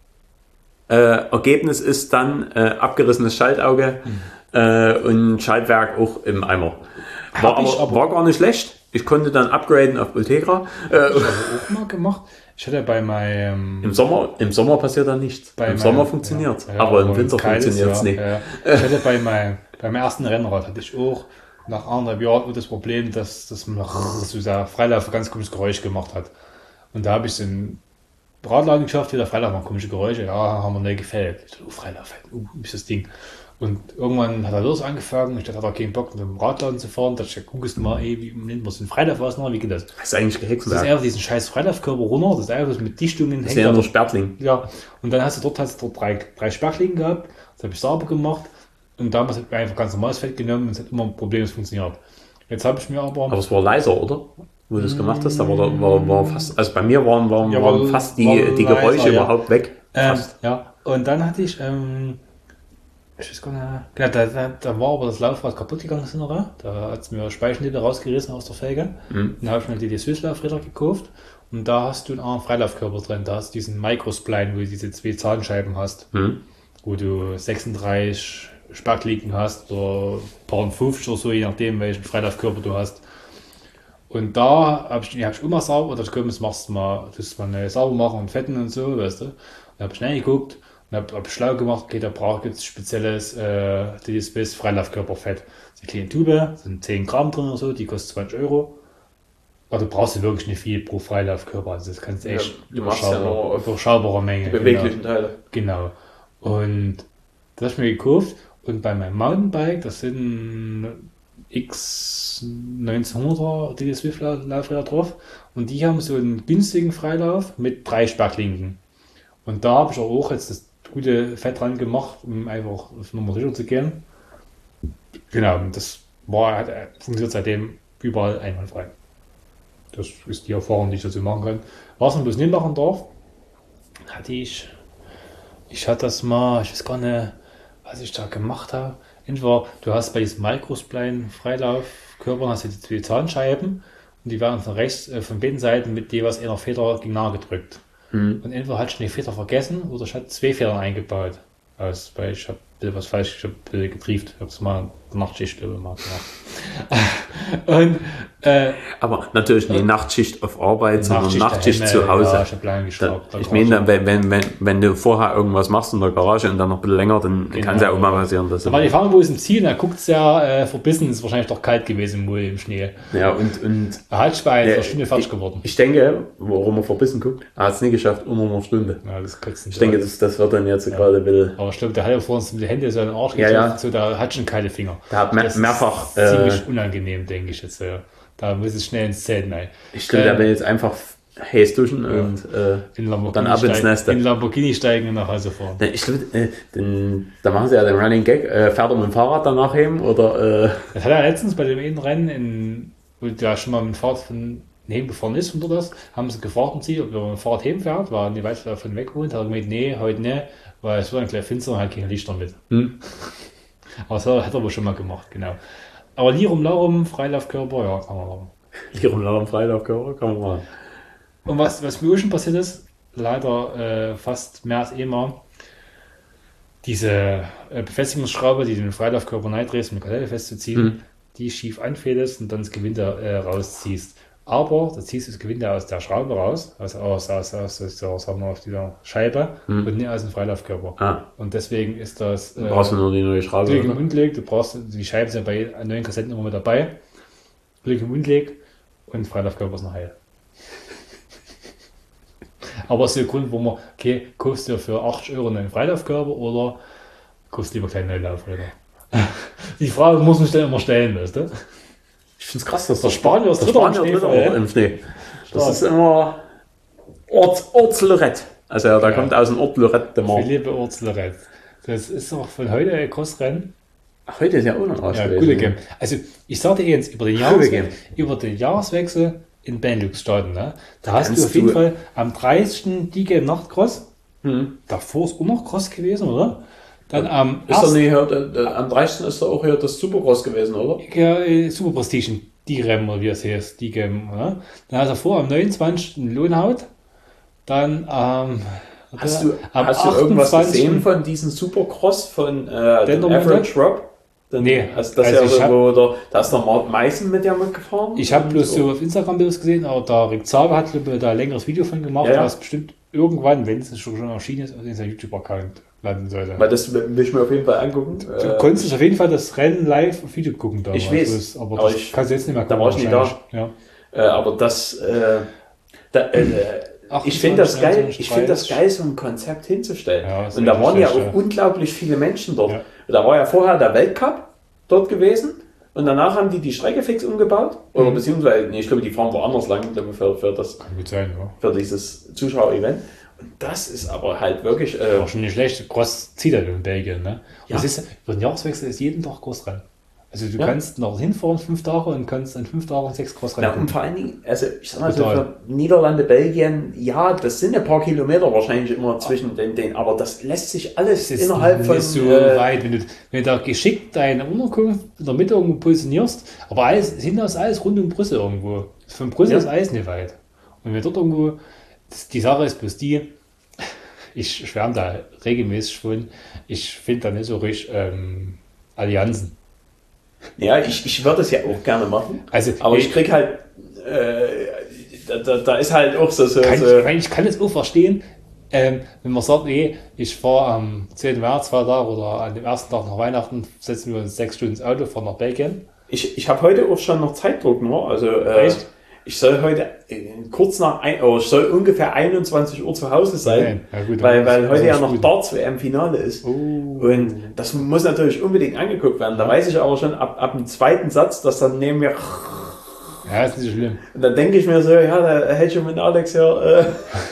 Ergebnis ist dann abgerissenes Schaltauge und Schaltwerk auch im Eimer. War gar nicht schlecht. Ich konnte dann upgraden auf Ultegra. Habe ich auch mal gemacht. Ich hatte bei meinem... Im Sommer passiert da nichts. Im Sommer funktioniert es. Aber im Winter funktioniert es nicht. Ja. Ich hatte bei meinem ersten Rennrad hatte ich auch nach 1,5 Jahren das Problem, dass der Freilauf ein ganz komisches Geräusch gemacht hat. Und da habe ich es in Radladen geschafft, der Freilauf macht komische Geräusche. Ja, haben mir nicht gefällt. Ich dachte, Freilauf, ist das Ding. Und irgendwann hat er los angefangen. Ich dachte, hat er keinen Bock, mit dem Radladen zu fahren. Da dachte ich, guckst du mal, wie nennt man es den Freilauf aus? Wie geht das? Das ist eigentlich Gehexenwerk. Das ist einfach diesen scheiß Freilaufkörper runter. Das ist einfach mit Dichtungen. Das ist ja nur Sperrling. Ja. Und dann hast du dort drei Sperrlingen gehabt. Das habe ich sauber gemacht. Und damals hat man einfach ganz normales Fett genommen und es hat immer problemlos funktioniert. Jetzt habe ich mir aber es war leiser, oder? Wo du das gemacht hast, da war fast, also bei mir waren fast die Geräusche leiser, überhaupt weg. Fast. Ja, und dann hatte ich, ich weiß gar nicht, genau, da war aber das Laufrad kaputt gegangen, da hat es mir Speichenhebel rausgerissen aus der Felge. Dann habe ich mir die Swiss-Laufräder gekauft und da hast du einen Freilaufkörper drin, da hast du diesen Microspline, wo du diese 2 Zahnscheiben hast, wo du 36 Sparklinken hast oder paar 50 oder so, je nachdem welchen Freilaufkörper du hast. Und da habe ich immer sauber, oder komm, das machst du mal, das mal sauber machen und fetten und so, weißt du. Und da habe ich schnell geguckt und hab schlau gemacht, okay, da braucht jetzt spezielles DSBs Freilaufkörperfett. Das ist eine kleine Tube, sind 10 Gramm drin oder so, die kostet 20 Euro. Aber du brauchst ja wirklich nicht viel pro Freilaufkörper, also das kannst du echt überschaubarer Menge. Beweglichen Teile. Genau. Und das habe ich mir gekauft und bei meinem Mountainbike, das sind X 1900er DSW-Laufräder drauf und die haben so einen günstigen Freilauf mit 3 Sperrklinken. Und da habe ich auch jetzt das gute Fett dran gemacht, um einfach auf Nummer sicher zu gehen. Genau, das funktioniert seitdem überall einwandfrei. Das ist die Erfahrung, die ich dazu machen kann. Was man bloß nicht machen darf, ich hatte das mal, ich weiß gar nicht, was ich da gemacht habe. Entweder du hast bei diesem Microspline Freilaufkörpern hast du die 2 Zahnscheiben und die werden von rechts von beiden Seiten mit jeweils einer Feder genau gedrückt. Und entweder hatte ich eine Feder vergessen oder ich hatte 2 Federn eingebaut. Weil ich habe was falsch, ich habe getrieft. Ich habe es mal Nachtschicht mal gemacht. Und, aber natürlich nicht Nachtschicht auf Arbeit, sondern Nachtschicht zu Hause. Ja, ich habe lange geschraubt. Ich meine, wenn du vorher irgendwas machst in der Garage und dann noch ein bisschen länger, dann kann es ja auch mal passieren. Dass aber die fahren wohl im Ziel, da guckt es ja verbissen, ist wahrscheinlich doch kalt gewesen wohl im Schnee. Ja, und Halsbein ist eine Stunde falsch geworden. Ich denke, warum er verbissen guckt, er hat es nie geschafft, unter einer Stunde. Ja, das ich denke, das wird dann jetzt gerade ein bisschen... Aber stimmt, der hat ja vor uns mit den Händen so einen Arsch getroffen, so, da hat schon keine Finger. Da hat mehrfach... ziemlich unangenehm, denke ich jetzt. Da muss es schnell ins Zelt rein. Ich glaube, der will jetzt einfach heiß duschen und dann ab ins Nest. In Lamborghini steigen und nach Hause fahren. Ich glaube, da machen sie ja den Running Gag. Fährt er mit dem Fahrrad danach eben? Oder, Das hat er letztens bei dem einen Rennen, wo der schon mal mit dem Fahrrad von neben gefahren ist unter das, haben sie gefragt ob er mit dem Fahrrad heimfährt, war nicht weit davon weg wohnt, hat er gemeint, nee, heute nicht, weil es wird dann gleich finster und halt keine Lichter mit. Aber das hat er wohl schon mal gemacht, genau. Aber Lirum Larum, Freilaufkörper, ja, kann man machen. Lirum Larum, Freilaufkörper, kann man machen. Und was mir auch schon passiert ist, leider fast mehr als immer, diese Befestigungsschraube, die den Freilaufkörper reindrehst, um die Kassette festzuziehen, die schief anfädelst und dann das Gewinde rausziehst. Aber da ziehst du das Gewinde aus der Schraube raus, also sagen wir, auf dieser Scheibe und nicht aus dem Freilaufkörper. Und deswegen ist das... brauchst du nur die neue Schraube? Glück im Mundleg, du brauchst die Scheibe sind bei neuen Kassetten immer mit dabei. Glück im Mundleg und Freilaufkörper ist noch heil. Aber das ist der Grund, wo man, okay, kaufst du für 80 Euro einen Freilaufkörper oder kaufst lieber kleine Neulaufräder? Die Frage muss man sich dann immer stellen, weißt du? Ich finde es krass, dass der Spanier ist dritter im Schnee. Das ist immer Ortslorette. Also da kommt aus dem Ort Lorette der Mann. Philippe Ortslorette. Das ist auch von heute ein Crossrennen. Ach, heute ist ja auch noch was gewesen. Gute Game. Also ich sage dir jetzt, über den Jahreswechsel in Benelux-Staaten, ne? Da hast du auf jeden Fall am 30. die Game Nachtcross. Davor ist auch noch Cross gewesen, oder? Dann am 30. ist da auch hier das Supercross gewesen, oder? Ja, Super Prestige, die Rennen, oder wie das heißt, die Game, oder? Dann hat er vor am 29. Lohnhaut. Dann hast du irgendwas gesehen von diesem Supercross von dem Average Rob? Nee, da ist der Mark Meißen mit mitgefahren. Ich habe bloß so auf Instagram Videos gesehen, aber der Rick Zaber hat da ein längeres Video von gemacht, was bestimmt irgendwann, wenn es schon erschienen ist, in seinem YouTube-Account landen sollte. Weil das will ich mir auf jeden Fall angucken. Du konntest auf jeden Fall das Rennen live auf Video gucken damals. Ich weiß. Aber das kannst du jetzt nicht mehr gucken. Da war ich nicht da. Ja. Aber das... ich finde das geil, so ein Konzept hinzustellen. Ja, und da waren ja auch unglaublich viele Menschen dort. Ja. Da war ja vorher der Weltcup dort gewesen und danach haben die Strecke fix umgebaut. Oder beziehungsweise, ich glaube, die fahren woanders lang für das, kann gut sein, für dieses Zuschauer-Event. Das ist aber halt wirklich. Auch schon nicht schlecht. Cross zieht halt in Belgien, ne? Ja. Das ist, über den Jahreswechsel ist jeden Tag Cross rein. Also du Ja. kannst noch hinfahren 5 Tage und kannst in 5 Tagen 6 Cross Ja, rein. und vor allen Dingen, also ich sag mal so, Total. für Niederlande, Belgien, ja, das sind ein paar Kilometer wahrscheinlich immer zwischen den, aber das lässt sich alles Das ist innerhalb von. nicht so weit, wenn du da geschickt deine Unterkunft in der Mitte irgendwo positionierst, aber alles, hinten ist alles rund um Brüssel irgendwo. Von Brüssel Ja. ist alles nicht weit. Und wenn dort irgendwo, die Sache ist bloß die, ich schwärme da regelmäßig von, ich finde da nicht so richtig Allianzen. Ja, ich würde es ja auch gerne machen. Also, Aber ich krieg halt, da ist halt auch so. ich kann es auch verstehen, wenn man sagt, nee, ich fahre am 10. März Feiertag oder an dem ersten Tag nach Weihnachten, setzen wir uns 6 Stunden ins Auto, fahren nach Belgien. Ich habe heute auch schon noch Zeitdruck nur. Also Echt? ich soll heute ich soll ungefähr 21 Uhr zu Hause sein, Ja, gut, weil dann heute ist ja es noch gut. Darts WM Finale ist. Und das muss natürlich unbedingt angeguckt werden. Da weiß ich aber schon ab dem zweiten Satz, dass dann neben mir. Ja, ist nicht so schlimm. Und dann denke ich mir so, ja, da hätte ich schon mit Alex ja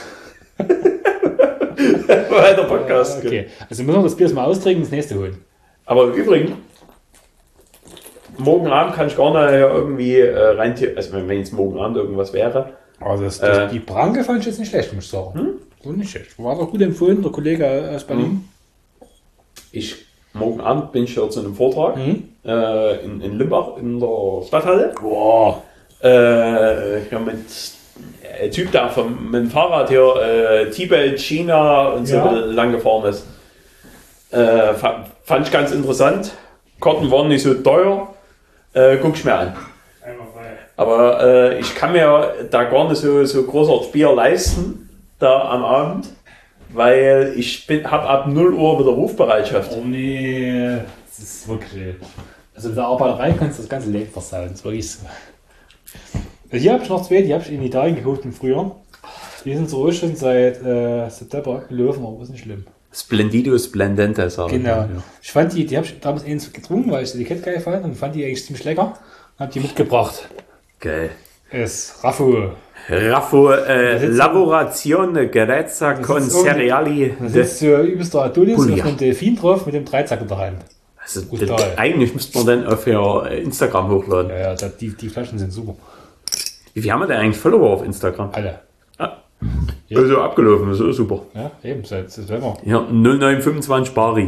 weiter Podcast. Okay, also müssen wir das Bier mal austrinken und das nächste holen. Aber im Übrigen, morgen Abend kann ich gar nicht irgendwie rein, also wenn jetzt morgen Abend irgendwas wäre. Also die Pranke fand ich jetzt nicht schlecht, muss ich sagen. So nicht schlecht. War doch gut empfohlen, der Kollege aus Berlin. Morgen Abend bin ich ja zu einem Vortrag in Limbach in der Stadthalle. Boah. Ja, mit Typ, der mit dem Fahrrad hier Tibet, China und so Ja. lang gefahren ist. Fand ich ganz interessant. Karten waren nicht so teuer. Guck ich mir an. Aber ich kann mir da gar nicht so großartig Bier leisten, da am Abend, weil ich habe ab 0 Uhr wieder Rufbereitschaft. Oh nee, das ist wirklich. Also mit der Arbeiterei kannst du das ganze Leben versauen. Das ist wirklich so. Also hier habe ich noch 2, die habe ich in Italien geholt im Frühjahr. Die sind so schon seit September abgelaufen, aber ist nicht schlimm. Splendido Splendente, sag ich. Genau. Ja. Ich fand die habe ich damals eins getrunken, weil ich das Etikett geil fand und fand die eigentlich ziemlich lecker. Und habe die mitgebracht. Geil. Das Raffo. Raffo, ist- Lavorazione Grezza con ist irgendwie- Cereali. Da sitzt so übelster Adonis Puglia. auf einem Delfin drauf mit dem Dreizack in der Hand. Also, Brutal. eigentlich müsste man den auf ihr Instagram hochladen. Ja, die Flaschen sind super. Wie viel haben wir denn eigentlich Follower auf Instagram? Alle. Ah. Ja. Also abgelaufen, das ist super. Ja, eben, seit November. Ja, 0925 Bari.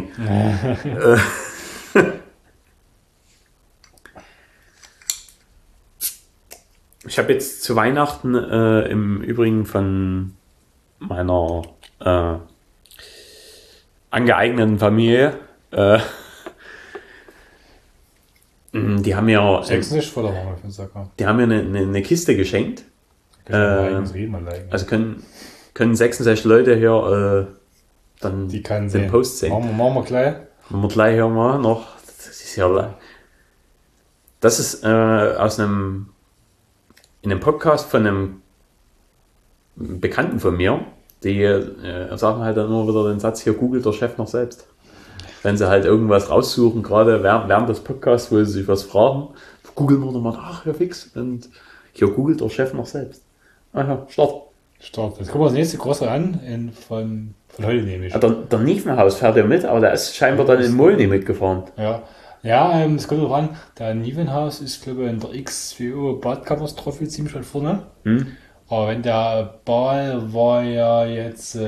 Ich habe jetzt zu Weihnachten im Übrigen von meiner angeeigneten Familie, die haben mir, 66 Follower haben wir auf Instagram. die haben mir eine Kiste geschenkt. Also können 66 Leute hier dann die kann den sehen. Post sehen. Machen wir gleich. Wenn wir gleich hier mal noch. Das ist aus in einem Podcast von einem Bekannten von mir, die sagen halt dann immer wieder den Satz, hier googelt der Chef noch selbst. Wenn sie halt irgendwas raussuchen, gerade während des Podcasts, wo sie sich was fragen, googeln wir nochmal, ach ja fix, und hier googelt der Chef noch selbst. Aha, Start. Start. Jetzt gucken wir das nächste große an, von heute nämlich. Ja, der Niefenhaus fährt ja mit, aber der ist scheinbar dann in Molny mitgefahren. Ja, es kommt drauf an, der Nievenhaus ist, glaube ich, in der XWO Badkammerstrophe ziemlich weit vorne. Aber wenn der Ball war ja jetzt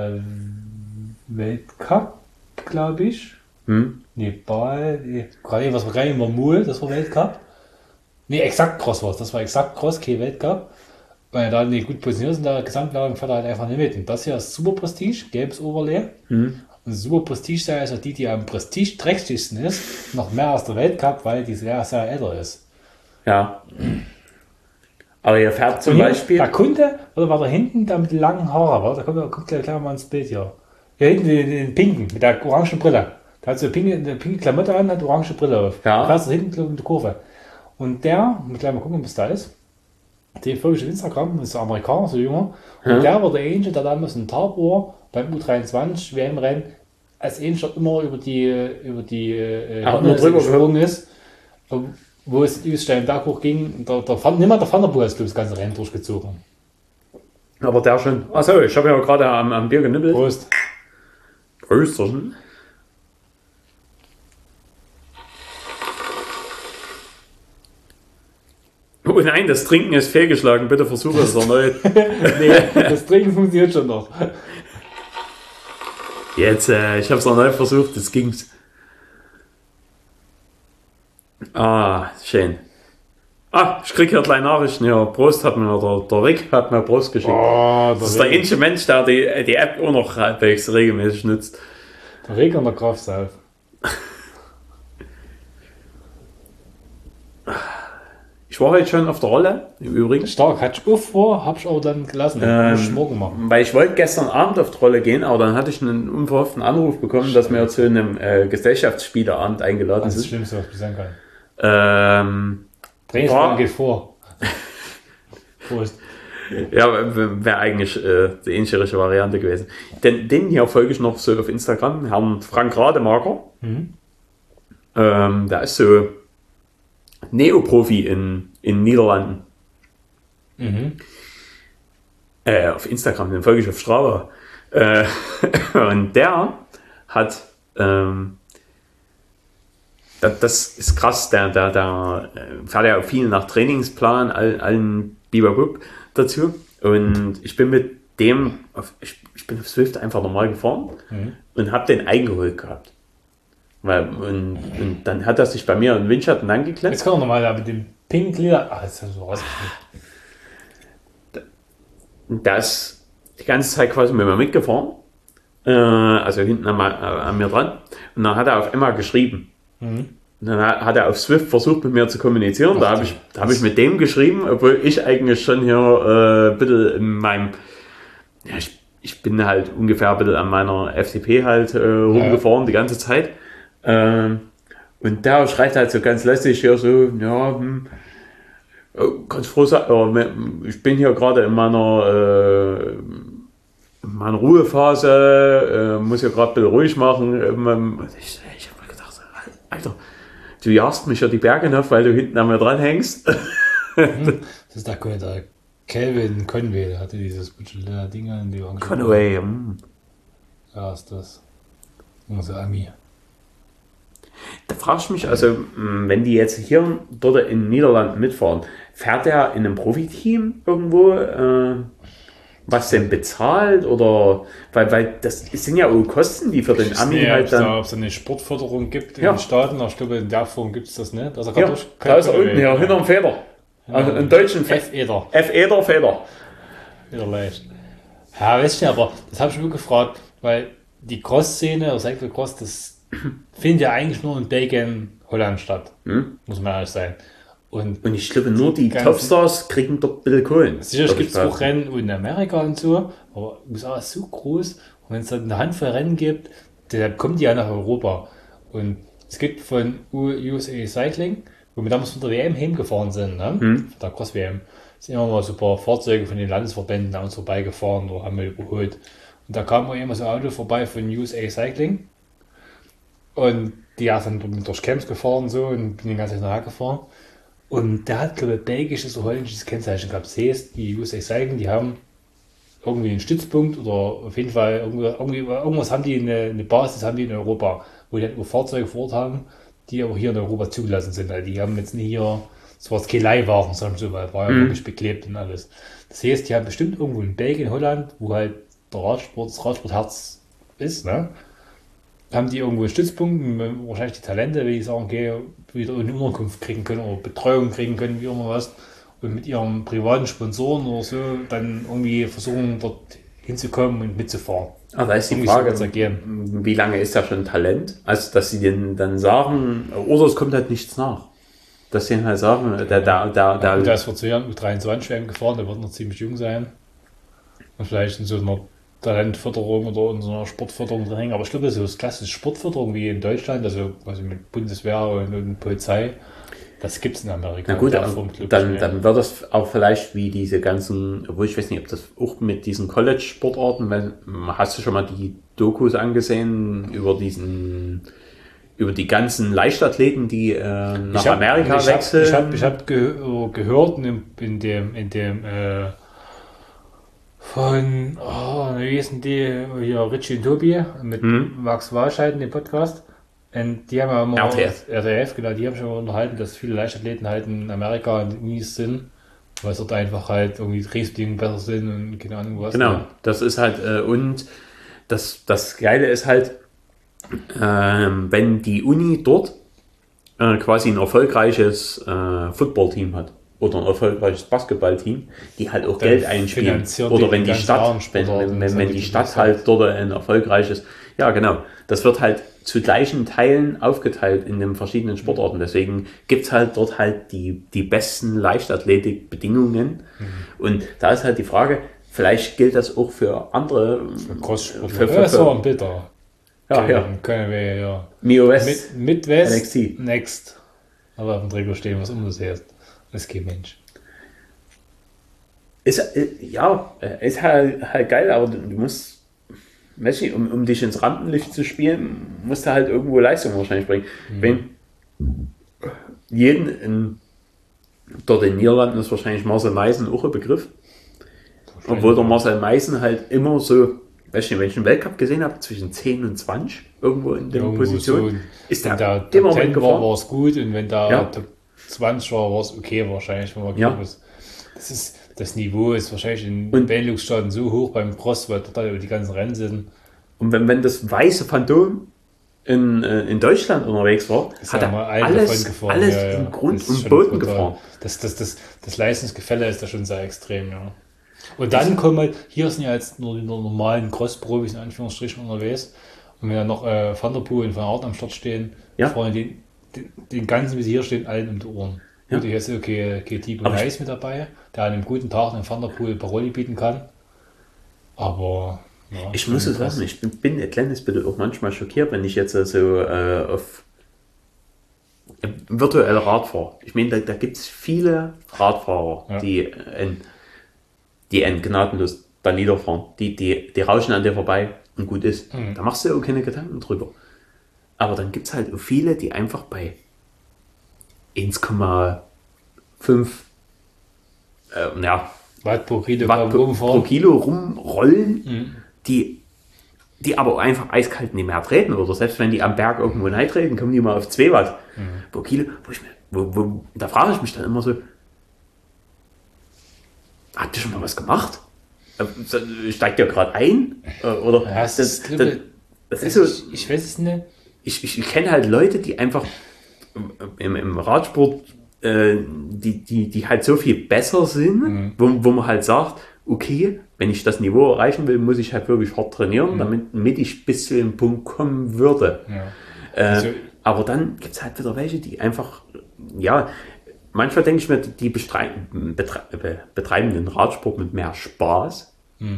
Weltcup, glaube ich. Nee, Ball, gerade was war gerade Marmul, das war Weltcup. Nee, Exakt Cross war es, das war Exakt Cross, kein Weltcup. Weil da nicht gut positioniert sind, der Gesamtwagen fährt halt einfach nicht mit. Und das hier ist Super Prestige, gelbes Overlay. Und Super Prestige sei also die am prestigeträchtigsten ist, noch mehr als der Weltcup, weil die sehr, sehr älter ist. Ja. Aber ihr fährt zum Und hier, Beispiel. der Kunde, oder war da hinten, der mit den langen Haaren, war, da kommt gleich mal ins Bild hier. Hier hinten den Pinken, mit der orangen Brille. Der hat so eine pinke Klamotte an, hat orange Brille auf. Ja. Da ist hinten, glaube ich, in der Kurve. Und der, gleich mal gucken, bis da ist. Den folge ich auf Instagram, das ist ein Amerikaner, so jünger. Und der war der Einzige, der damals in Tabor beim U23 WM-Rennen als Einziger immer über die nur Hindernisse drüber gesprungen ist, wo es übelst steil den Berg hoch ging. Der Van der Poel hat das ganze Rennen durchgezogen. Aber der schon. Achso, ich habe ja gerade am Bier genippelt. Prost. Prösterchen. Oh nein, das Trinken ist fehlgeschlagen. Bitte versuche es erneut. Nee, das Trinken funktioniert schon noch. Jetzt, ich habe es erneut versucht, jetzt ging's. Ah, schön. Ah, ich krieg hier kleine Nachrichten. Ja, Prost hat mir, der Rick hat mir Prost geschickt. Oh, das ist der einzige Mensch, der die App auch noch halbwegs regelmäßig nutzt. Der Rick und der Graf Salf. Ich war heute schon auf der Rolle, im Übrigen. Stark, hatte ich auch vor, habe ich aber dann gelassen. Muss ich morgen machen. Weil ich wollte gestern Abend auf die Rolle gehen, aber dann hatte ich einen unverhofften Anruf bekommen, dass wir zu einem Gesellschaftsspieleabend eingeladen Das ist das sind. Schlimmste, was passieren kann. Trainingsplan geht vor. Prost. Ja, wäre eigentlich die ähnliche Variante gewesen. Den hier folge ich noch so auf Instagram, Herrn Frank Rademacher. Der ist so Neoprofi in Niederlanden. Auf Instagram, den folge ich auf Strava. Und der hat, das ist krass, der fährt ja viel nach Trainingsplan, allen Bibabub dazu. Und ich bin mit dem, ich bin auf Swift einfach normal gefahren und habe den eingeholt gehabt. Und dann hat er sich bei mir in den Windschatten angeklemmt. Jetzt kann er nochmal mit dem Pink Lila. Ach, jetzt ist so raus. Der ist die ganze Zeit quasi mit mir mitgefahren. Also hinten an mir dran. Und dann hat er auf einmal geschrieben. Und dann hat er auf Swift versucht, mit mir zu kommunizieren. Da habe ich mit dem geschrieben, obwohl ich eigentlich schon hier ein bisschen in meinem. Ja, ich bin halt ungefähr ein bisschen an meiner FTP halt rumgefahren die ganze Zeit. Und der schreibt halt so ganz lässig hier so, ja, ganz froh sein, ich bin hier gerade in meiner Ruhephase, muss ja gerade ein bisschen ruhig machen. Ich habe mir gedacht, Alter, du jagst mich ja die Berge hinauf, weil du hinten an mir dran hängst. Das ist der Calvin Conway, der hatte dieses Ding an die Orange. Conway, Ja, ist das. Unser Ami. Da frage ich mich, also, wenn die jetzt hier dort in den Niederlanden mitfahren, fährt er in einem Profiteam irgendwo, was denn bezahlt? Oder, weil das sind ja auch Kosten, die für den Ami halt dann. Ob es eine Sportförderung gibt in den Staaten, aber ich glaube, in der Form gibt es das nicht. Also Da ist er unten, ja, hinterm Feder. Also im deutschen F-Eder. Feder. Wieder leicht. Ja, weißt du, aber das habe ich mir gefragt, weil die Cross-Szene, oder Cyclocross, das findet ja eigentlich nur in Belgien, Holland statt. Muss man ehrlich sein. Und ich glaube, nur die Topstars kriegen dort ein bisschen Kohlen. Sicher gibt es auch Rennen in Amerika und so, aber USA ist so groß. Und wenn es dann eine Handvoll Rennen gibt, dann kommen die ja nach Europa. Und es gibt von USA Cycling, wo wir damals von der WM heimgefahren sind, ne? Der Cross-WM, sind immer mal so ein paar Fahrzeuge von den Landesverbänden an uns vorbeigefahren oder haben wir überholt. Und da kam mal immer so ein Auto vorbei von USA Cycling. Und die ist dann durch Camps gefahren so und bin den ganzen Tag nachgefahren. Und der hat, glaube ich, belgisches oder holländisches Kennzeichen gehabt. Das heißt, die USA Cycling, die haben irgendwie einen Stützpunkt oder auf jeden Fall irgendwas haben die, eine Basis haben die in Europa, wo die halt nur Fahrzeuge vor Ort haben, die aber hier in Europa zugelassen sind. Also die haben jetzt nicht hier, das war keine Leihwaren, sondern so, weil war ja wirklich beklebt und alles. Das heißt, die haben bestimmt irgendwo in Belgien, Holland, wo halt das Radsportherz ist, ne? Haben die irgendwo einen Stützpunkt, wahrscheinlich die Talente, wie die sagen, okay, wieder eine Unterkunft kriegen können oder Betreuung kriegen können, wie immer was. Und mit ihren privaten Sponsoren oder so dann irgendwie versuchen, dort hinzukommen und mitzufahren. Aber da ist die Frage, wie lange ist da schon Talent? Also, dass sie denen dann sagen, oder es kommt halt nichts nach. Dass sie halt sagen, der ist vor 2 Jahren mit 23 WM gefahren, der wird noch ziemlich jung sein. Und vielleicht in so einer Talentförderung oder in so einer Sportförderung drin hängen. Aber ich glaube, so ist klassische Sportförderung wie in Deutschland, also mit Bundeswehr und Polizei, das gibt es in Amerika. Na gut, dann wird das auch vielleicht wie diese ganzen, obwohl ich weiß nicht, ob das auch mit diesen College-Sportarten, hast du schon mal die Dokus angesehen über die ganzen Leichtathleten, die nach Amerika wechseln? Ich hab gehört in dem wie hießen die, hier Richie und Tobi mit Max Walscheid, den Podcast. Und die haben ja immer, RTF. RTF, genau, die haben schon mal unterhalten, dass viele Leichtathleten halt in Amerika nie sind, weil es dort einfach halt irgendwie Trainingsbedingungen besser sind und keine Ahnung was. Genau, Ja. das ist halt, und das Geile ist halt, wenn die Uni dort quasi ein erfolgreiches Footballteam hat oder ein erfolgreiches Basketballteam, die halt auch Dann Geld einspielen. finanziert Oder die wenn die ganzen Stadt, anderen wenn, Sportarten, wenn, das wenn die ist Stadt natürlich halt dort ein erfolgreiches, ja genau, das wird halt zu gleichen Teilen aufgeteilt in den verschiedenen Sportarten. Deswegen gibt es halt dort halt die besten Leichtathletikbedingungen. Und da ist halt die Frage, vielleicht gilt das auch für andere, Crosssportler. Das war ein Bitter. Können wir ja. Mio West, Mit West, NXT. Next. Aber auf dem Trikot stehen, was um das heißt. Das ist kein Mensch. Ist, ist halt geil, aber du musst, weißt du, um dich ins Rampenlicht zu spielen, musst du halt irgendwo Leistung wahrscheinlich bringen. Wenn dort in den Niederlanden ist wahrscheinlich Marcel Meissen auch ein Begriff. Obwohl der Marcel Meissen halt immer so, weißt du, wenn ich einen Weltcup gesehen habe, zwischen 10 und 20 irgendwo in der Position, So, ist wenn der da Top immer 10 war, mitgefahren. war es gut und wenn da Ja. Top 20 war, war es okay wahrscheinlich. Wenn man Ja. Glück ist. Das Niveau ist wahrscheinlich in Und- Benelux-Staaten so hoch beim Cross, weil dort halt die ganzen Rennen sind. Und wenn das weiße Phantom in Deutschland unterwegs war, Ist hat ja er mal einen alles, davon gefahren. alles Ja, ja. in Grund Das ist und schon Boden brutal. gefahren. Das Leistungsgefälle ist da schon sehr extrem, ja. Und dann kommen halt, hier sind ja jetzt nur die normalen Cross-Profis in Anführungsstrichen unterwegs. Und wenn dann noch Van der Poel und Van Aert am Start stehen, Ja. fahren den ganzen, wie sie hier stehen, allen um die Ohren. Ja. Gut, jetzt ist okay, Thibaut Aber ich- Nice mit dabei, der an einem guten Tag einen Van der Poel Paroli bieten kann. Aber ja, Ich muss es sagen, ich bin ein kleines bisschen auch manchmal schockiert, wenn ich jetzt so auf virtuell Rad fahre. Ich meine, da gibt es viele Radfahrer, Ja. die gnadenlos da niederfahren. Die rauschen an dir vorbei und gut ist. Da machst du auch keine Gedanken drüber. Aber dann gibt es halt auch viele, die einfach bei 1,5 Watt pro Kilo Watt pro rumfahren. Kilo rumrollen, die aber einfach eiskalt nicht mehr treten. Oder selbst wenn die am Berg irgendwo treten, kommen die mal auf 2 Watt pro Kilo. Da frage ich mich dann immer so, habt ihr schon mal was gemacht? Steigt ihr gerade ein? Oder Ja, das ist so, Ich weiß es nicht. ich kenne halt Leute, die einfach im Radsport, die halt so viel besser sind, wo man halt sagt, okay, wenn ich das Niveau erreichen will, muss ich halt wirklich hart trainieren, damit ich bis zu dem Punkt kommen würde. Ja. Aber dann gibt es halt wieder welche, die einfach, ja, manchmal denke ich mir, die betreiben den Radsport mit mehr Spaß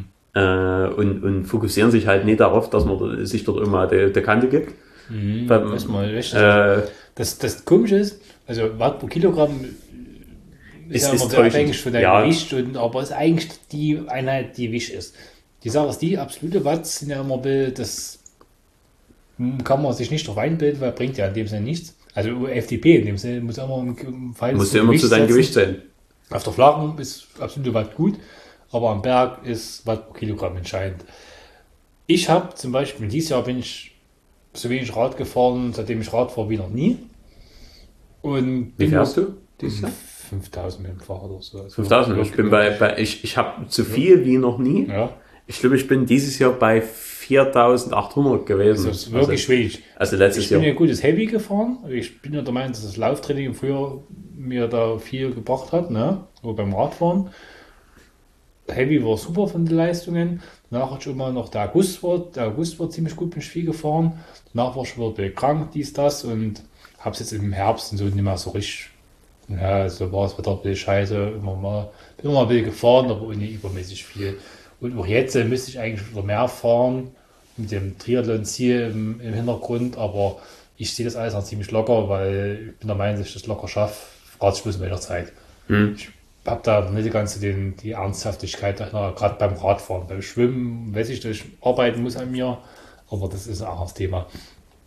und fokussieren sich halt nicht darauf, dass man sich dort immer die Kante gibt. Weiß mal, richtig. Das Komische ist, also Watt pro Kilogramm ist ja immer sehr täuschend. abhängig von deinem Ja. Gewicht, aber ist eigentlich die Einheit, die wichtig ist. Die Sache ist die, absolute Watts sind ja immer Bild, das kann man sich nicht drauf einbilden, weil bringt ja in dem Sinne nichts. Also FDP in dem Sinne muss immer im Fall Musst du immer zu deinem Gewicht sein. Auf der Flachen ist absolute Watt gut, aber am Berg ist Watt pro Kilogramm entscheidend. Ich habe zum Beispiel, dieses Jahr bin ich so wenig Rad gefahren, seitdem ich Rad fahre, wie noch nie. Und Wie bin fährst du dieses Jahr? 5000 mit dem Fahrrad oder so. Also 5000. Ich bin ich habe zu viel wie noch nie. Ja, Ich glaube, ich bin dieses Jahr bei 4800 gewesen. das ist wirklich wenig. Also letztes Ich bin Jahr. ja gutes Heavy gefahren. Ich bin ja der Meinung, dass das Lauftraining früher mir da viel gebracht hat, ne? Aber beim Radfahren. Heavy war super von den Leistungen. Danach hatte ich immer noch der August war ziemlich gut, bin ich viel gefahren. Danach war ich wieder krank, dies, das und habe es jetzt im Herbst und so nicht mehr so richtig. Ja, so war es wieder ein bisschen scheiße. Bin immer mal ein bisschen gefahren, aber ohne übermäßig viel. Und auch jetzt müsste ich eigentlich wieder mehr fahren mit dem Triathlon-Ziel im Hintergrund, aber ich sehe das alles noch ziemlich locker, weil ich bin der Meinung, dass ich das locker schaffe. Fragt sich bloß in welcher Zeit. Ich habe da nicht die Ernsthaftigkeit, gerade beim Radfahren. Beim Schwimmen weiß ich, dass ich arbeiten muss an mir, aber das ist auch das Thema.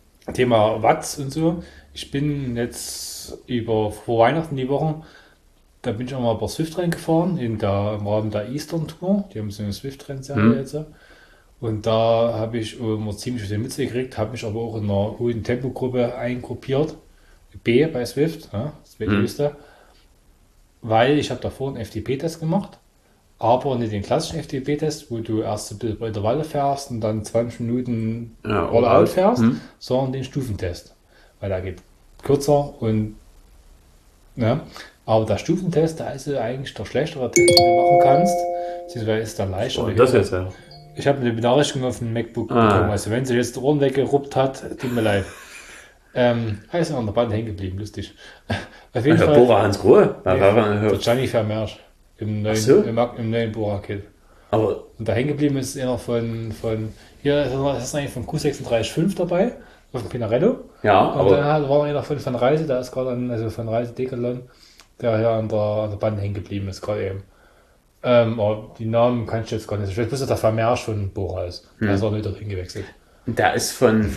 Thema Watts und so. Ich bin jetzt vor Weihnachten die Woche Da bin ich auch mal bei Swift reingefahren, im Rahmen der Eastern Tour. Die haben so eine Swift-Rennserie jetzt. Und da habe ich immer ziemlich viel mitgekriegt, habe mich aber auch in einer hohen Tempogruppe eingruppiert. B bei Swift, ja, das wisst ihr. Weil ich habe davor einen FTP-Test gemacht, aber nicht den klassischen FTP-Test, wo du erst ein bisschen bei Intervalle fährst und dann 20 Minuten Rollout fährst, sondern den Stufentest. Weil der geht kürzer und ja, aber der Stufentest, da ist ja eigentlich der schlechtere Test, den du machen kannst, beziehungsweise ist der leichter. Das ist ja. Ich habe eine Benachrichtigung auf dem MacBook bekommen, also wenn sich jetzt der Ohren weggeruppt hat, tut mir leid. Ist an der Band hängen geblieben, lustig. Auf jeden Fall. Bora Hans Grohe? Der Gianni Vermeersch im neuen Bora-Kit. Aber und da hängen geblieben ist einer von hier ist eigentlich von Q365 dabei, auf dem Pinarello. Ja, und dann war einer von Reise, da ist gerade also von Reise Decathlon, der hier an der Band hängen geblieben ist, gerade eben. Aber die Namen kann ich jetzt gar nicht. Ich weiß, dass der Vermeersch von Bora ist. Da ist er nicht dorthin gewechselt. Der ist vom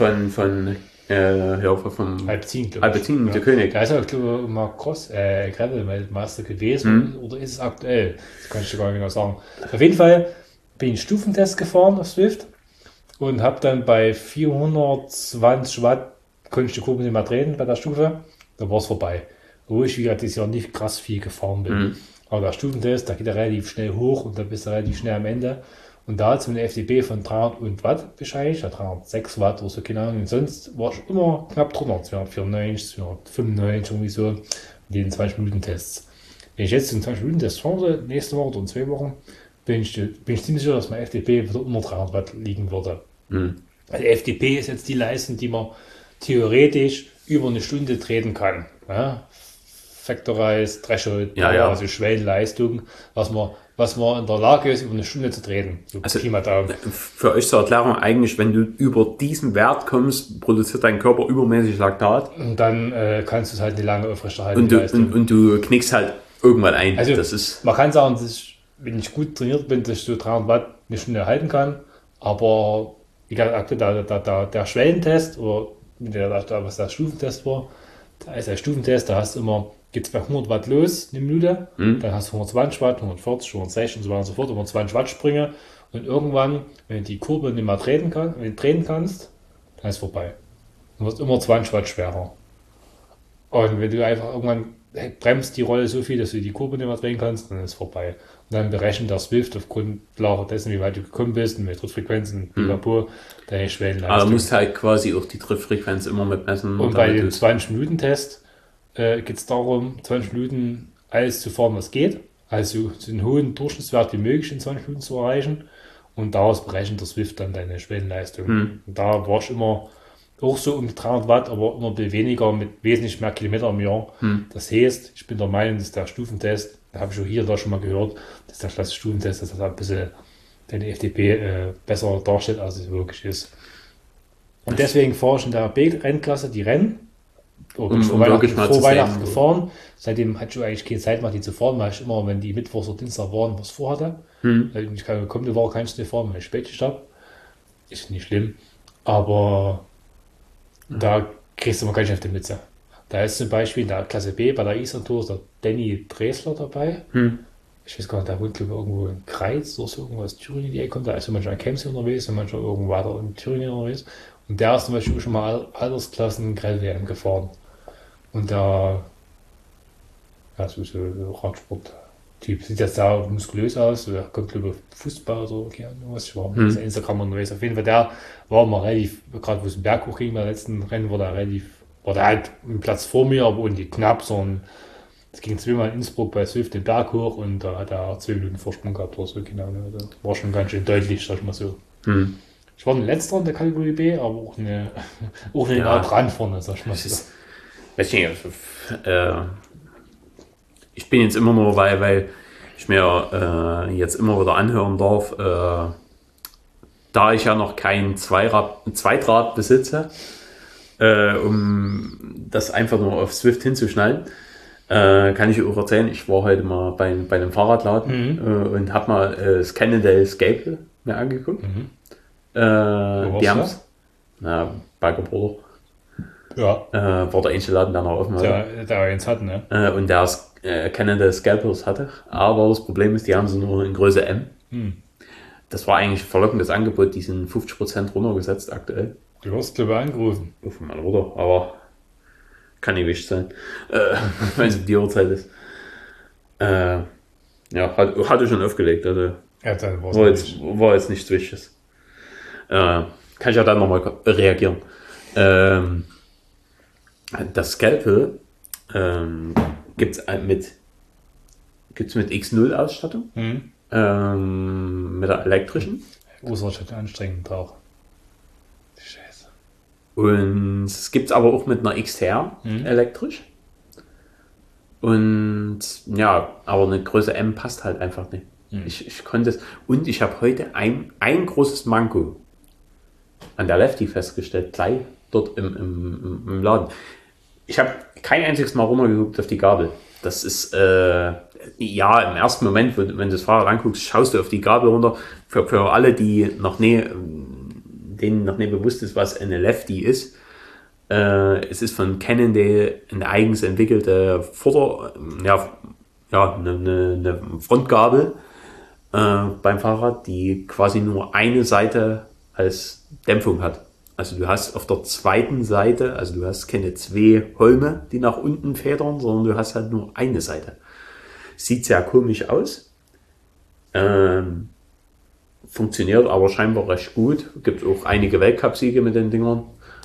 Alpecin, der König. Der ist ja, glaube ich, mal Gravel-Meister gewesen. Oder ist es aktuell? Das kann ich dir gar nicht genau sagen. Auf jeden Fall bin ich Stufentest gefahren auf Swift und habe dann bei 420 Watt konnte ich die Kurve nicht mehr drehen bei der Stufe. Da war es vorbei. Wo ich, wie gesagt, dieses Jahr nicht krass viel gefahren bin. Aber der Stufentest, da geht er relativ schnell hoch und da bist du relativ schnell am Ende. Und da hat es eine FDP von 300 Watt bescheinigt, 306 Watt oder so, keine Ahnung. Und sonst war ich immer knapp drunter, 294, 295, irgendwie so, in den 20-Minuten-Tests. Wenn ich jetzt den 20-Minuten-Test fahre, nächste Woche oder in 2 Wochen, bin ich ziemlich sicher, dass mein FDP wieder unter 300 Watt liegen würde. Also FDP ist jetzt die Leistung, die man theoretisch über eine Stunde treten kann. Ja? Factorized, Threshold, also Schwellenleistung, was man in der Lage ist, über eine Stunde zu treten. So also für euch zur Erklärung, eigentlich, wenn du über diesen Wert kommst, produziert dein Körper übermäßig Laktat. Und dann kannst du es halt nicht lange aufrechterhalten. Und du knickst halt irgendwann ein. Also man kann sagen, dass ich, wenn ich gut trainiert bin, dass ich so 300 Watt eine Stunde halten kann. Aber wie gesagt, der Schwellentest oder was der Stufentest war, da ist der Stufentest, da hast du immer, geht es bei 100 Watt los, eine Minute, dann hast du 120 Watt, 140, 160 und so weiter und so fort, 120 Watt Sprünge und irgendwann, wenn du die Kurve nicht mehr drehen kannst, dann ist es vorbei. Du wirst immer 20 Watt schwerer. Und wenn du einfach irgendwann bremst die Rolle so viel, dass du die Kurve nicht mehr drehen kannst, dann ist es vorbei. Und dann berechnet der Swift auf Grundlage dessen, wie weit du gekommen bist und mit Trittfrequenzen, deine Schwellenleistung. Aber du musst halt quasi auch die Trittfrequenz immer mitmessen. Und bei dem 20-Minuten-Test geht es darum, 20 Minuten alles zu fahren, was geht. Also den hohen Durchschnittswert wie möglich in 20 Minuten zu erreichen. Und daraus berechnet der Swift dann deine Schwellenleistung. Und da war ich immer auch so um die 300 Watt, aber immer ein bisschen weniger mit wesentlich mehr Kilometer im Jahr. Das heißt, ich bin der Meinung, dass der Stufentest, da habe ich auch hier da schon mal gehört, dass der klassische Stufentest, dass das ein bisschen deine FDP besser darstellt, als es wirklich ist. Und deswegen fahre ich in der B-Rennklasse die Rennen. Vor Weihnachten gefahren. Seitdem hatte ich eigentlich keine Zeit mehr, die zu fahren, weil ich immer, wenn die Mittwochs oder Dienstag waren, was vorhatte. Ich kann kommende Woche kann ich nicht fahren, weil ich Spätschicht habe. Ist nicht schlimm. Aber da kriegst du mal gar nicht auf die Mütze. Da ist zum Beispiel in der Klasse B bei der Eastern Tour der Danny Dresler dabei. Ich weiß gar nicht, der wohnt glaube ich irgendwo in Greiz oder so, irgendwas Thüringen, die kommt. Da ist manchmal in Kempsey unterwegs und manchmal irgendwo weiter in Thüringen unterwegs. Und der ist zum Beispiel schon mal Altersklassen Grell-WM gefahren. Und der, so Radsport-Typ, sieht jetzt sehr muskulös aus. Der kommt glaube ich Fußball oder irgendwas. Ich war auf Instagram unterwegs. Auf jeden Fall, der war mal relativ, gerade wo es im Berg hochging, beim letzten Rennen war der halt einen Platz vor mir, aber nicht knapp, sondern es ging zweimal in Innsbruck bei Swift den Berg hoch und da hat er 2 Minuten Vorsprung gehabt oder so. Genau, das war schon ganz schön deutlich, sag ich mal so. Ich war ein letzter in der Kategorie B, aber auch nah dran vorne, sag ich mal so. Ich bin jetzt immer nur, weil ich mir jetzt immer wieder anhören darf, da ich ja noch kein Zweitrad besitze, um das einfach nur auf Swift hinzuschnallen, kann ich auch erzählen, ich war heute mal bei einem Fahrradladen und habe mal das Cannondale Escape mir angeguckt. Die haben es. Berger Bruder. Ja, war der einzige Laden, der noch offen hatte. der eins hat, ne? Und der Canada Scalpels hatte. Aber das Problem ist, die haben sie nur in Größe M. Das war eigentlich ein verlockendes Angebot, die sind 50% runtergesetzt aktuell. Du hast, glaube ich, angerufen. Ruf mal runter, aber kann nicht wichtig sein, wenn es die Uhrzeit ist. Ja, hatte schon aufgelegt, also Ja, dann war jetzt nichts Wichtiges. Kann ich ja dann nochmal reagieren. Das Scalpel gibt's mit X0 Ausstattung, mit der elektrischen. Ursache anstrengend auch. Scheiße. Und es gibt es aber auch mit einer XTR elektrisch. Und ja, aber eine Größe M passt halt einfach nicht. Ich konnte es. Und ich habe heute ein großes Manko an der Lefty festgestellt, gleich dort im Laden. Ich habe kein einziges Mal runtergeguckt auf die Gabel. Das ist, ja, im ersten Moment, wenn du das Fahrrad anguckst, schaust du auf die Gabel runter. Für alle, denen noch nie bewusst ist, was eine Lefty ist. Es ist von Cannondale eine eigens entwickelte eine Frontgabel beim Fahrrad, die quasi nur eine Seite als Dämpfung hat. Also du hast auf der zweiten Seite, also du hast keine zwei Holme, die nach unten federn, sondern du hast halt nur eine Seite. Sieht sehr komisch aus. Funktioniert aber scheinbar recht gut. Gibt auch einige Weltcup-Siege mit den Dingern.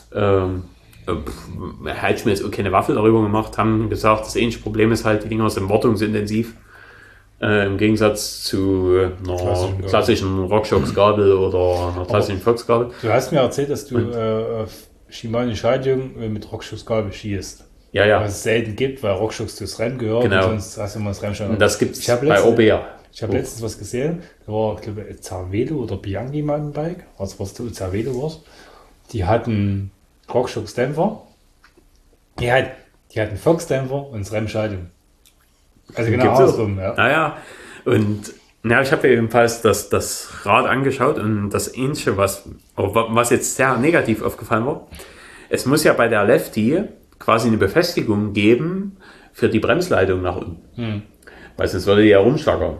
Hätte ich mir jetzt auch keine Waffel darüber gemacht, haben gesagt, das einzige Problem ist halt, die Dinger sind wartungsintensiv. Im Gegensatz zu einer klassischen RockShox-Gabel oder einer klassischen Fox-Gabel. Du hast mir erzählt, dass du Shimano Schaltung mit RockShox-Gabel schießt. Ja. Was es selten gibt, weil RockShox das Rennen gehört. Genau. Und sonst hast du immer das Rennen schon. Und das gibt es bei OBR. Ich habe letztens was gesehen, da war, glaube ich, Cervelo oder Bianchi Mountainbike, also was du Cervelo warst. Die hatten RockShox-Dämpfer. Die hatten Fox-Dämpfer und das Rennschaltung. Also genau andersrum, ja. Naja, und ja, ich habe jedenfalls das Rad angeschaut und das Ähnliche, was jetzt sehr negativ aufgefallen war, es muss ja bei der Lefty quasi eine Befestigung geben für die Bremsleitung nach unten. Weil sonst würde die ja rumschlagern.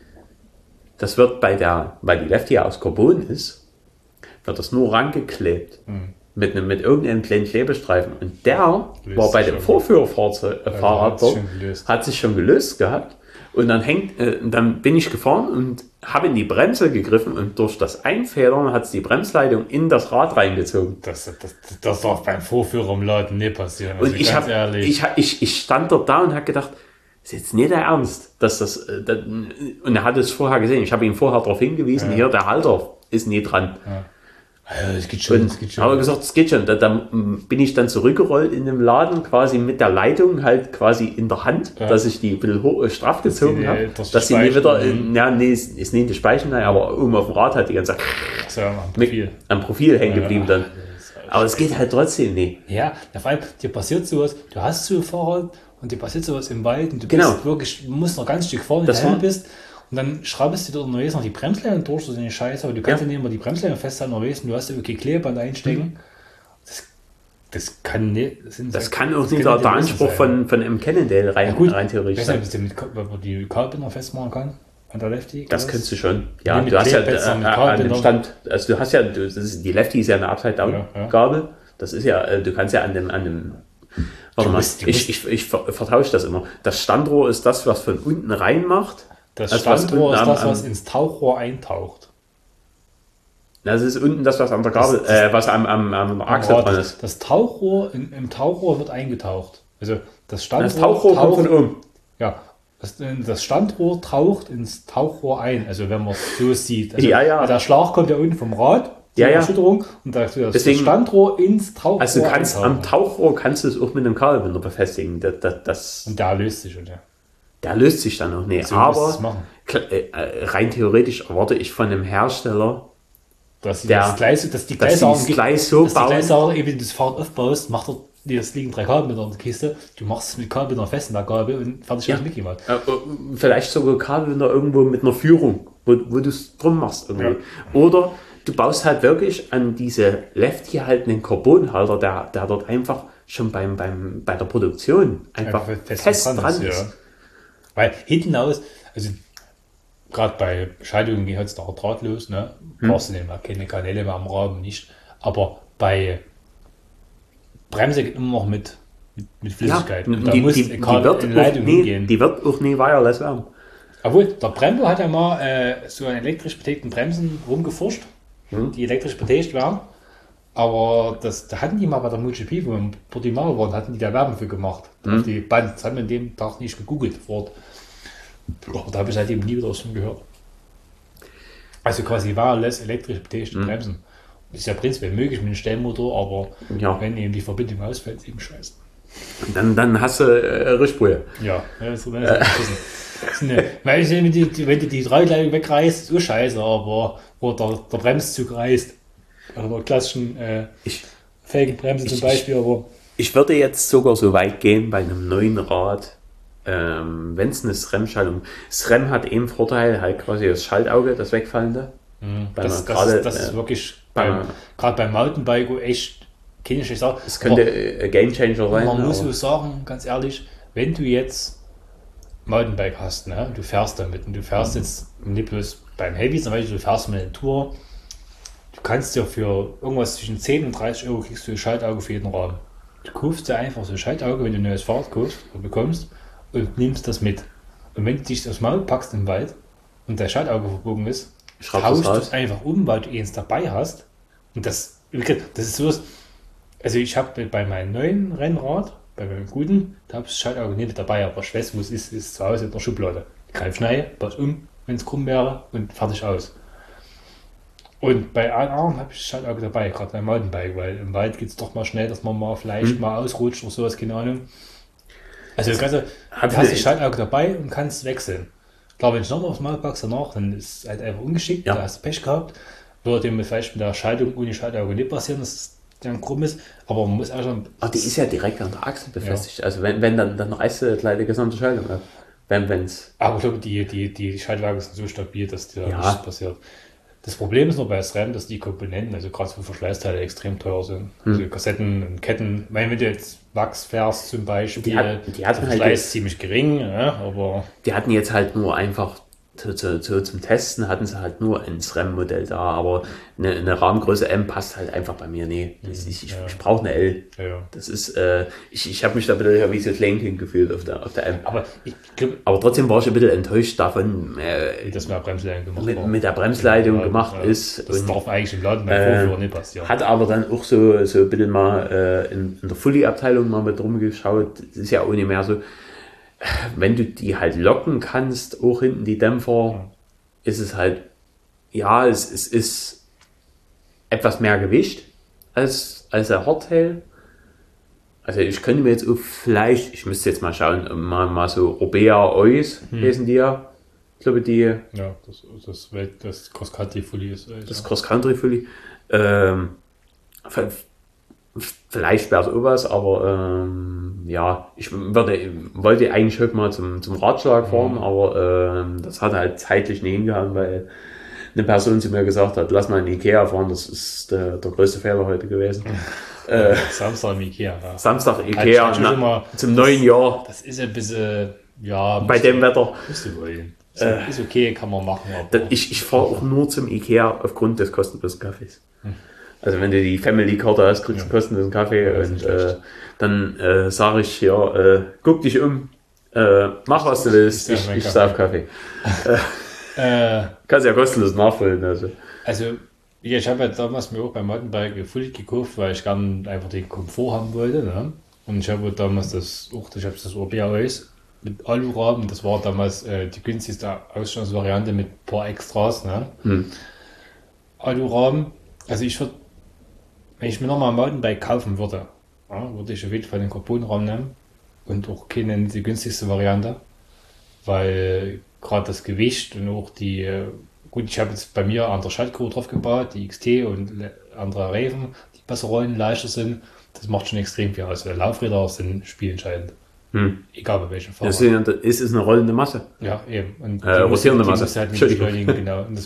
Das wird weil die Lefty ja aus Carbon ist, wird das nur rangeklebt. Mit irgendeinem kleinen Klebestreifen. Und der war bei dem Vorführfahrrad hat sich schon gelöst gehabt. Und dann bin ich gefahren und habe in die Bremse gegriffen und durch das Einfedern hat es die Bremsleitung in das Rad reingezogen. Das darf beim Vorführer im Laden nicht passieren. Also und ich stand dort da und habe gedacht, das ist jetzt nicht der Ernst, dass und er hat es vorher gesehen. Ich habe ihn vorher darauf hingewiesen, hier, der Halter ist nie dran. Ja. Das geht schon. Aber gesagt, es geht schon. Da bin ich dann zurückgerollt in dem Laden, quasi mit der Leitung halt quasi in der Hand, dass ich die ein bisschen straff gezogen habe. Dass sie nie wieder, ist nicht in die Speichen, aber oben auf dem Rad hat die ganze Zeit am Profil hängen geblieben dann. Aber es geht halt trotzdem nicht. Ja, vor allem, dir passiert sowas, du hast so ein Fahrrad und dir passiert sowas im Wald und du musst noch ganz Stück vorne bist. Und dann schraubst du dort unterwegs noch die Bremsleine durch, so eine Scheiße, aber du kannst ja nicht immer die Bremsleine festhalten unterwegs und du hast ja wirklich Klebeband einstecken. Das kann nicht. Das kann auch nicht der Anspruch von einem Cannondale rein theoretisch sein. Ich weiß nicht, ob man die Kabelbinder festmachen kann an der Lefty. Das könntest du schon. Ja, du hast ja an dem Stand, also die Lefty ist ja eine Upside-Down-Gabel. Das ist ja, du kannst ja an dem warte mal, ich vertausche das immer. Das Standrohr ist das, was von unten rein macht. Das Standrohr ist das, was ins Tauchrohr eintaucht. Das ist unten das, was an der Gabel, was am Achse dran ist. Das Tauchrohr, im Tauchrohr wird eingetaucht. Also das Tauchrohr kommt von oben. Ja, das Standrohr taucht ins Tauchrohr ein. Also wenn man es so sieht. Also der Schlag kommt ja unten vom Rad. Erschütterung und das Standrohr ins Tauchrohr. Also am Tauchrohr kannst du es auch mit einem Kabelbinder befestigen. Und da löst sich, oder? Der löst sich dann noch nicht. So aber rein theoretisch erwarte ich von einem Hersteller, dass die Gleissachen eben das Fahrrad aufbaust, macht er das liegen 3 Kabelbinder in der Kiste, du machst es mit Kabelbinder fest in der Gabel und fertig mit mitgemacht. Vielleicht sogar Kabelbinder irgendwo mit einer Führung, wo du es drum machst irgendwie. Ja. Oder du baust halt wirklich an diese Lefty halt einen Carbonhalter, der dort einfach schon bei der Produktion einfach fest dran ist. Ja. Weil hinten aus, also gerade bei Schaltungen geht es doch drahtlos, ne? Brauchst du nicht mehr, keine Kanäle mehr am Rahmen, nicht. Aber bei Bremse geht immer noch mit Flüssigkeit. Ja, und da muss die wird eine Leitung hingehen. Die wird auch nie wireless werden. Obwohl, der Brembo hat ja mal so an elektrisch betätigten Bremsen rumgeforscht, die elektrisch betätigt werden. Aber da hatten die mal bei der MotoGP, wo wir in Portimao waren, hatten die da Werbung für gemacht. Auf die Band. Das haben wir an dem Tag nicht gegoogelt. Aber da habe ich seitdem nie wieder was von gehört. Also quasi wireless elektrisch betätigte Bremsen. Das ist ja prinzipiell möglich mit einem Stellmotor, aber wenn eben die Verbindung ausfällt, ist eben scheiße. Dann hast du Richtbrühe. Ja, das ist weil wenn du die Dreigleitung wegreißt, ist so scheiße, aber wo der Bremszug reißt, also der klassischen Felgenbremse zum Beispiel, aber ich würde jetzt sogar so weit gehen bei einem neuen Rad, wenn es eine SRAM-Schaltung. SRAM hat eben Vorteil, halt quasi das Schaltauge, das wegfallende. Das ist wirklich gerade beim Mountainbike echt, kann ich nicht sagen. Es könnte ein Gamechanger sein. Man muss so sagen, ganz ehrlich, wenn du jetzt Mountainbike hast, ne, du fährst damit und du fährst jetzt nicht bloß beim Heavy, sondern du fährst mit einer Tour, du kannst dir für irgendwas zwischen 10 und 30 Euro kriegst du ein Schaltauge für jeden Rahmen. Du kaufst dir einfach so ein Schaltauge, wenn du ein neues Fahrrad kaufst oder bekommst und nimmst das mit. Und wenn du dich aufs Maul packst im Wald und der Schaltauge verbogen ist, tauschst du es einfach um, weil du eins dabei hast. Und das ist so, also ich habe bei meinem neuen Rennrad, bei meinem guten, da habe ich das Schaltauge nicht dabei, aber ich weiß, wo es ist zu Hause in der Schublade. Greifschneide, pass um, wenn es krumm wäre und fertig aus. Und bei allen anderen habe ich das Schaltauge dabei, gerade beim Mountainbike, weil im Wald geht es doch mal schnell, dass man mal vielleicht mal ausrutscht oder sowas, keine Ahnung. Also du hast das Schaltauge dabei und kannst wechseln. Klar, wenn ich nochmal aufs Maul packst danach, dann ist es halt einfach ungeschickt, da hast du Pech gehabt. Würde dem vielleicht mit der Schaltung ohne Schaltauge nicht passieren, dass es dann krumm ist, aber man muss auch schon... Ach, die ist ja direkt an der Achse befestigt, also wenn dann reißt du gleich die gesamte Schaltung ab. Wenn's. Aber ich glaube, die Schaltwagen sind so stabil, dass da nichts passiert. Das Problem ist nur bei SRAM, dass die Komponenten, also gerade für Verschleißteile, extrem teuer sind. Also Kassetten und Ketten. Ich meine, wenn du jetzt Wachs fährst zum Beispiel, die hatten der Verschleiß halt ist ziemlich gering, ja, aber... Die hatten jetzt halt nur einfach zum Testen hatten sie halt nur ein SRAM-Modell da, aber eine Rahmengröße M passt halt einfach bei mir nie. Ich brauche eine L. Ja. Das ist, ich habe mich da ein bisschen wie so Kleinkind gefühlt auf der M. Aber trotzdem war ich ein bisschen enttäuscht davon, wie das mit der Bremsleitung gemacht war. Mit der Bremsleitung gemacht ist. Das darf eigentlich im Laden beim Vorführer nicht passieren. Hat aber dann auch so ein bisschen mal in der Fully-Abteilung mal mit rumgeschaut. Das ist ja auch nicht mehr so. Wenn du die halt locken kannst, auch hinten die Dämpfer, ist es halt, ja, es ist etwas mehr Gewicht als der Hardtail. Also ich könnte mir jetzt auch vielleicht, ich müsste jetzt mal schauen, mal so Orbea Ois lesen die ja. Ich glaube die... Ja, das Cross-Country-Fully ist. Das Cross-Country-Fully. Vielleicht wäre es sowas, aber ja, ich wollte eigentlich heute mal zum Ratschlag fahren, aber das hat halt zeitlich nicht hingehauen, weil eine Person zu mir gesagt hat, lass mal in Ikea fahren, das ist der größte Fehler heute gewesen. Samstag im Ikea. Ja. Samstag Ikea, zum neuen Jahr. Das ist ein bisschen, ja... Bei dem Wetter. Ist okay, kann man machen. Aber ich fahre auch nur zum Ikea aufgrund des kostenlosen Kaffees. Also wenn du die Family-Karte hast, kriegst du kostenlosen Kaffee und dann sage ich, ja, guck dich um, mach was du willst, ich darf Kaffee. Kannst ja kostenlos nachfüllen. Also ich habe ja damals mir auch beim Mountainbike Fully gekauft, weil ich gerne einfach den Komfort haben wollte. Ne? Und ich habe damals das Orbea Ois mit Alurahmen, das war damals die günstigste Ausstattungsvariante mit ein paar Extras. Ne? Alurahmen, also wenn ich mir nochmal ein Mountainbike kaufen würde, würde ich auf jeden Fall den Carbonrahmen nehmen und auch die günstigste Variante, weil gerade das Gewicht und auch gut, ich habe jetzt bei mir andere Schaltkurve drauf gebaut, die XT und andere Reifen, die besser rollen, leichter sind, das macht schon extrem viel aus. Laufräder sind spielentscheidend. Egal bei welchem Fahrrad. Es ist eine rollende Masse. Ja, eben. Und rotierende Masse. Halt nicht beschleunigen, genau. Und das macht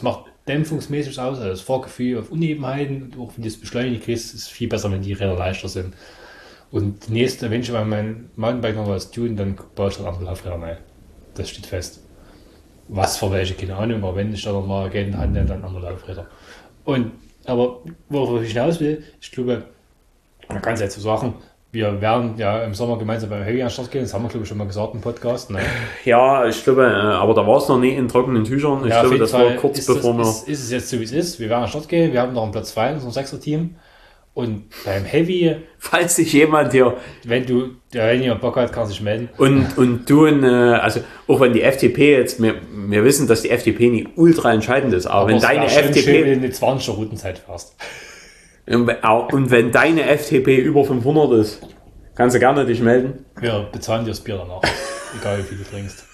dämpfungsmäßig aus, also das Fahrgefühl auf Unebenheiten und auch wenn du es beschleunigt kriegst, ist viel besser, wenn die Räder leichter sind. Und nächste, wenn ich mal mein Mountainbike noch was tun, dann baue ich dann andere Laufräder rein. Das steht fest. Was für welche, keine Ahnung, aber wenn ich da noch mal Geld in die Hand nehme, dann andere Laufräder. Und, aber worauf ich hinaus will, ich glaube, man kann es jetzt so sagen, wir werden ja im Sommer gemeinsam beim Heavy an den Start gehen, das haben wir glaube ich schon mal gesagt im Podcast. Ne? Ja, ich glaube, aber da war es noch nie in trockenen Tüchern. Ich Ja, glaube, auf jeden das Fall war kurz ist bevor wir. ist es jetzt so wie es ist. Wir werden an den Start gehen, wir haben noch einen Platz 2 in unserem 6er-Team. Und beim Heavy, Falls sich jemand hier wenn jemand Bock hat, kann sich melden. und du, also auch wenn die FDP jetzt, wir wissen, dass die FDP nicht ultra entscheidend ist, aber wenn es deine wär schön, FDP wenn du eine 20er Routenzeit fährst. und wenn deine FDP über 500 ist, kannst du gerne dich melden. Wir bezahlen dir das Bier danach. Egal wie viel du trinkst.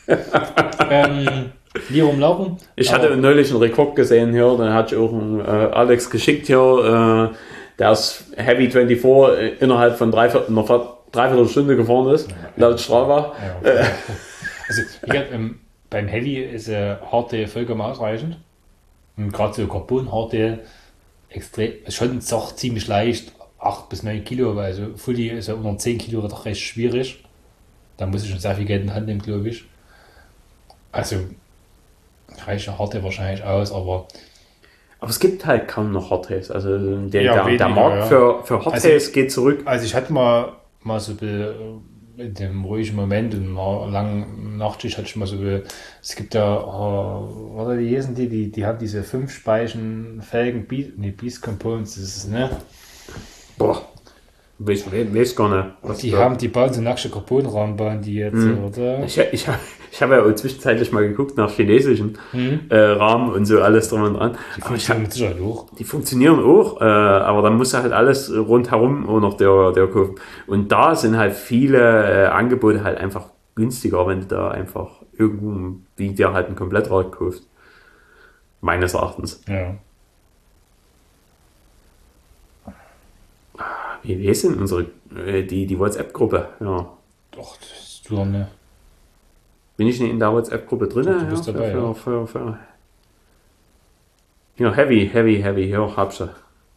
Hier rumlaufen. Ich hatte neulich einen Rekord gesehen hier, dann hat ich auch einen Alex geschickt hier, der ist Heavy 24 innerhalb von dreiviertel Stunde gefahren ist, laut Strava. Ja, okay. Also beim Heavy ist Hardtail vollkommen ausreichend. Und gerade so Carbon Hardtail extrem, schon doch ziemlich leicht, 8 bis 9 Kilo, weil so Fully ist ja unter 10 Kilo doch recht schwierig. Da muss ich schon sehr viel Geld in die Hand nehmen, glaube ich. Also reicht ja Hardtail wahrscheinlich aus, aber es gibt halt kaum noch Hardtails. Also der weniger, Markt für Hardtails geht zurück. Also ich hatte mal so ein bisschen in dem ruhigen Moment, in einer langen Nachtschicht hatte ich mal so ein bisschen, es gibt ja, wie hießen die haben diese 5 Speichen Felgen, Beast Components, das ist, ne? Boah, weiß gar nicht. Was Die da- haben die bauen so nackte Carbonrahmen, bauen die jetzt, oder? Ich habe ja auch zwischenzeitlich mal geguckt nach chinesischen Rahmen und so alles drum und dran. Die Aber funktionieren mit Sicherheit hoch. die funktionieren auch, aber dann muss halt alles rundherum auch noch der kaufen. Und da sind halt viele Angebote halt einfach günstiger, wenn du da einfach irgendwie dir halt ein Komplettrad kaufst. Meines Erachtens. Ja. Wie sind unsere, die WhatsApp-Gruppe? Ja. Doch, das ist du ne? Bin ich nicht in der WhatsApp-Gruppe drin? Doch, du bist dabei, ja. Ja, Heavy, ja, hab sie.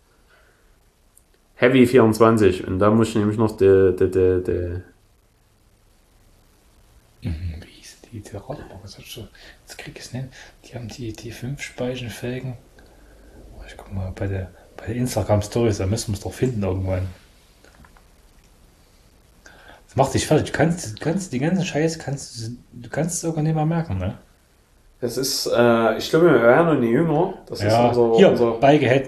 Heavy 24 und da muss ich nämlich noch Wie hieß die Radler? Jetzt krieg ich es nicht. Die haben die 5 Speichen Felgen. Ich guck mal bei der Instagram Stories, da müssen wir es doch finden irgendwann. Das macht dich fertig. Du kannst die ganzen Scheiße, du kannst es sogar nicht mehr merken, ne? Das ist, ich glaube, wir werden noch nie jünger. Das Ja, ist hier, unser Bike Ahead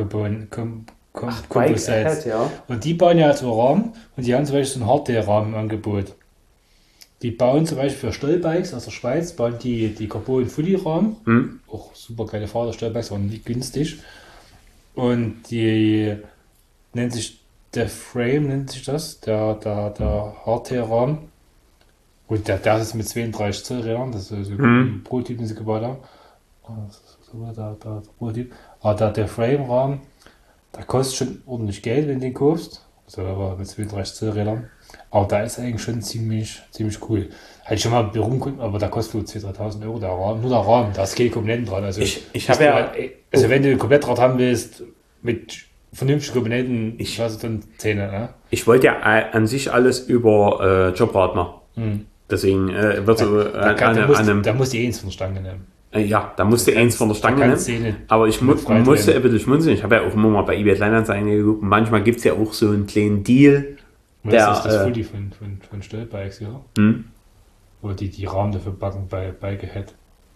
Composites. ja. Und die bauen ja so Rahmen und die haben zum Beispiel so einen Hardtail-Rahmen im Angebot. Die bauen zum Beispiel für Stollbikes aus der Schweiz, bauen die Carbon Fully Rahmen. Auch super geile Fahrrad-Stollbikes, aber nicht günstig. Und die nennt sich der Frame, nennt sich das, der Hardtail-Rahmen. Und der ist mit 32 Zoll Rädern, das ist so ein Prototyp, den sie gebaut haben. Das ist so der Prototyp. Aber der Frame-Rahmen, der kostet schon ordentlich Geld, wenn du den kaufst. Also aber mit 32 Zoll Rädern. Aber da ist eigentlich schon ziemlich cool. Hätte ich schon mal rumgucken, aber da kostet wohl 2.000, 3.000 Euro der Rahmen. Nur der Rahmen, da ist kein Komponenten dran. Also, Ich habe ja, also wenn du ein Komplettrad haben willst, mit vernünftigen Komponenten, was dann 10, ne? ich wollte ja an sich alles über Jobrad machen. Deswegen wird so Da musst du eh eins von der Stange nehmen. ja, da musste eins von der Stange nehmen. Aber ich musste ein bisschen schmunzeln. Ich habe ja auch immer mal bei eBay Kleinanzeigen geguckt. Manchmal gibt es ja auch so einen kleinen Deal. Das ist das Fully von Stellbikes, ja? Wo die Rahmen dafür backen bei Bike Ahead.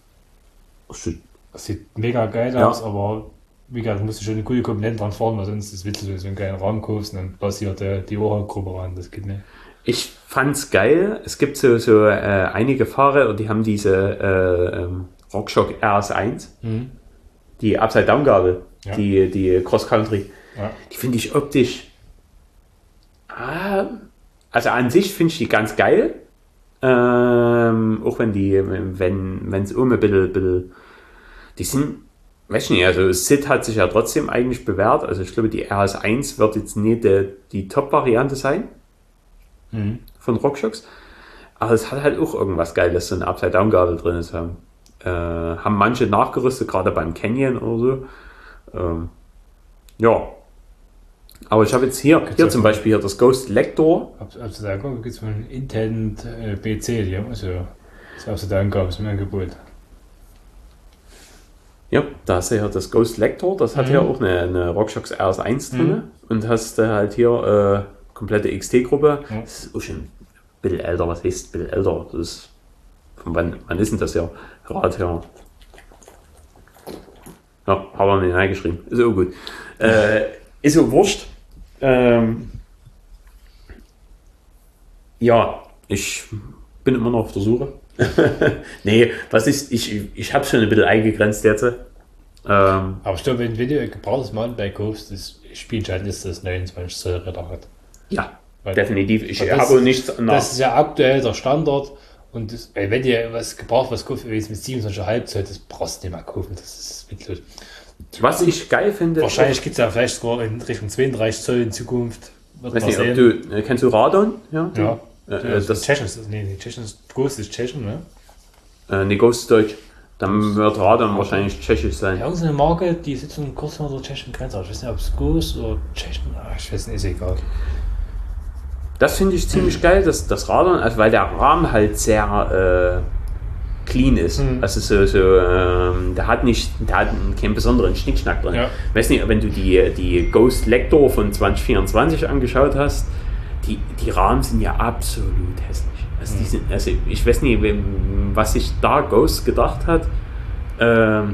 Das sieht mega geil aus, aber wie gesagt, musst du schon eine coole Komponente dran fahren, weil sonst ist es witzig, wenn du so einen geilen Rahmen kaufst und dann passiert die Ohrhautgruppe ran. Das geht nicht. Ich fand's geil. Es gibt so einige Fahrer, die haben diese RockShox RS1, die Upside-Down-Gabel, die Cross-Country. Ja. Die finde ich optisch. Also an sich finde ich die ganz geil. Auch wenn es um ein bisschen, die sind, weiß ich nicht, also Sid hat sich ja trotzdem eigentlich bewährt. Also ich glaube, die RS1 wird jetzt nicht die Top-Variante sein von RockShox. Aber es hat halt auch irgendwas Geiles, so eine Upside-Down-Gabel drin zu haben. haben manche nachgerüstet, gerade beim Canyon oder so. Ja. Aber ich habe jetzt hier zum Beispiel hier das Ghost Lector. Also da gibt es von Intent BC, die haben also das hast du da gab es im Angebot. Ja, da hast du ja das Ghost Lector, das hat ja auch eine RockShox RS1 drin und hast halt hier komplette XT-Gruppe. Das ist auch schon ein bisschen älter, was heißt ein bisschen älter? Das ist, von wann ist denn das ja? Gerade her. Ja, haben wir nicht reingeschrieben. Ist auch gut. Ist auch wurscht. Ja, ich bin immer noch auf der Suche. Nee, was ist, ich habe schon ein bisschen eingegrenzt jetzt. Aber ich glaube, wenn du ein gebrauchtes Mountainbike kaufst, das Spielschein ist das 29 Zoll Räder hat. Ja, definitiv. Ich habe nichts nach. Das ist ja aktuell der Standard. Und das, wenn dir was gebraucht, was kaufst, mit 27,5 Zoll, das brauchst du nicht mehr kaufen. Das ist witzlos. Was ich geil finde. Wahrscheinlich gibt es ja vielleicht sogar in Richtung 32 Zoll in Zukunft. Weiß nicht, ob du, kennst du Radon? Ja. Das Tschechen ist Tschechen ist Ghost ist Tschechen, ne? Nee, Ghost ist Deutsch. Dann wird Radon wahrscheinlich tschechisch sein. Ja, irgendeine Marke, die sitzen kurz hinter der tschechischen Grenze. Ich weiß nicht, ob es Ghost oder Tschechen, ich weiß nicht, ist egal. Das finde ich ziemlich geil, das Radon, also weil der Rahmen halt sehr clean ist. Also der hat keinen besonderen Schnickschnack drin. Ja. Weiß nicht, wenn du die Ghost Lector von 2024 angeschaut hast, die Rahmen sind ja absolut hässlich. Also, ich weiß nicht, was sich da Ghost gedacht hat. Keine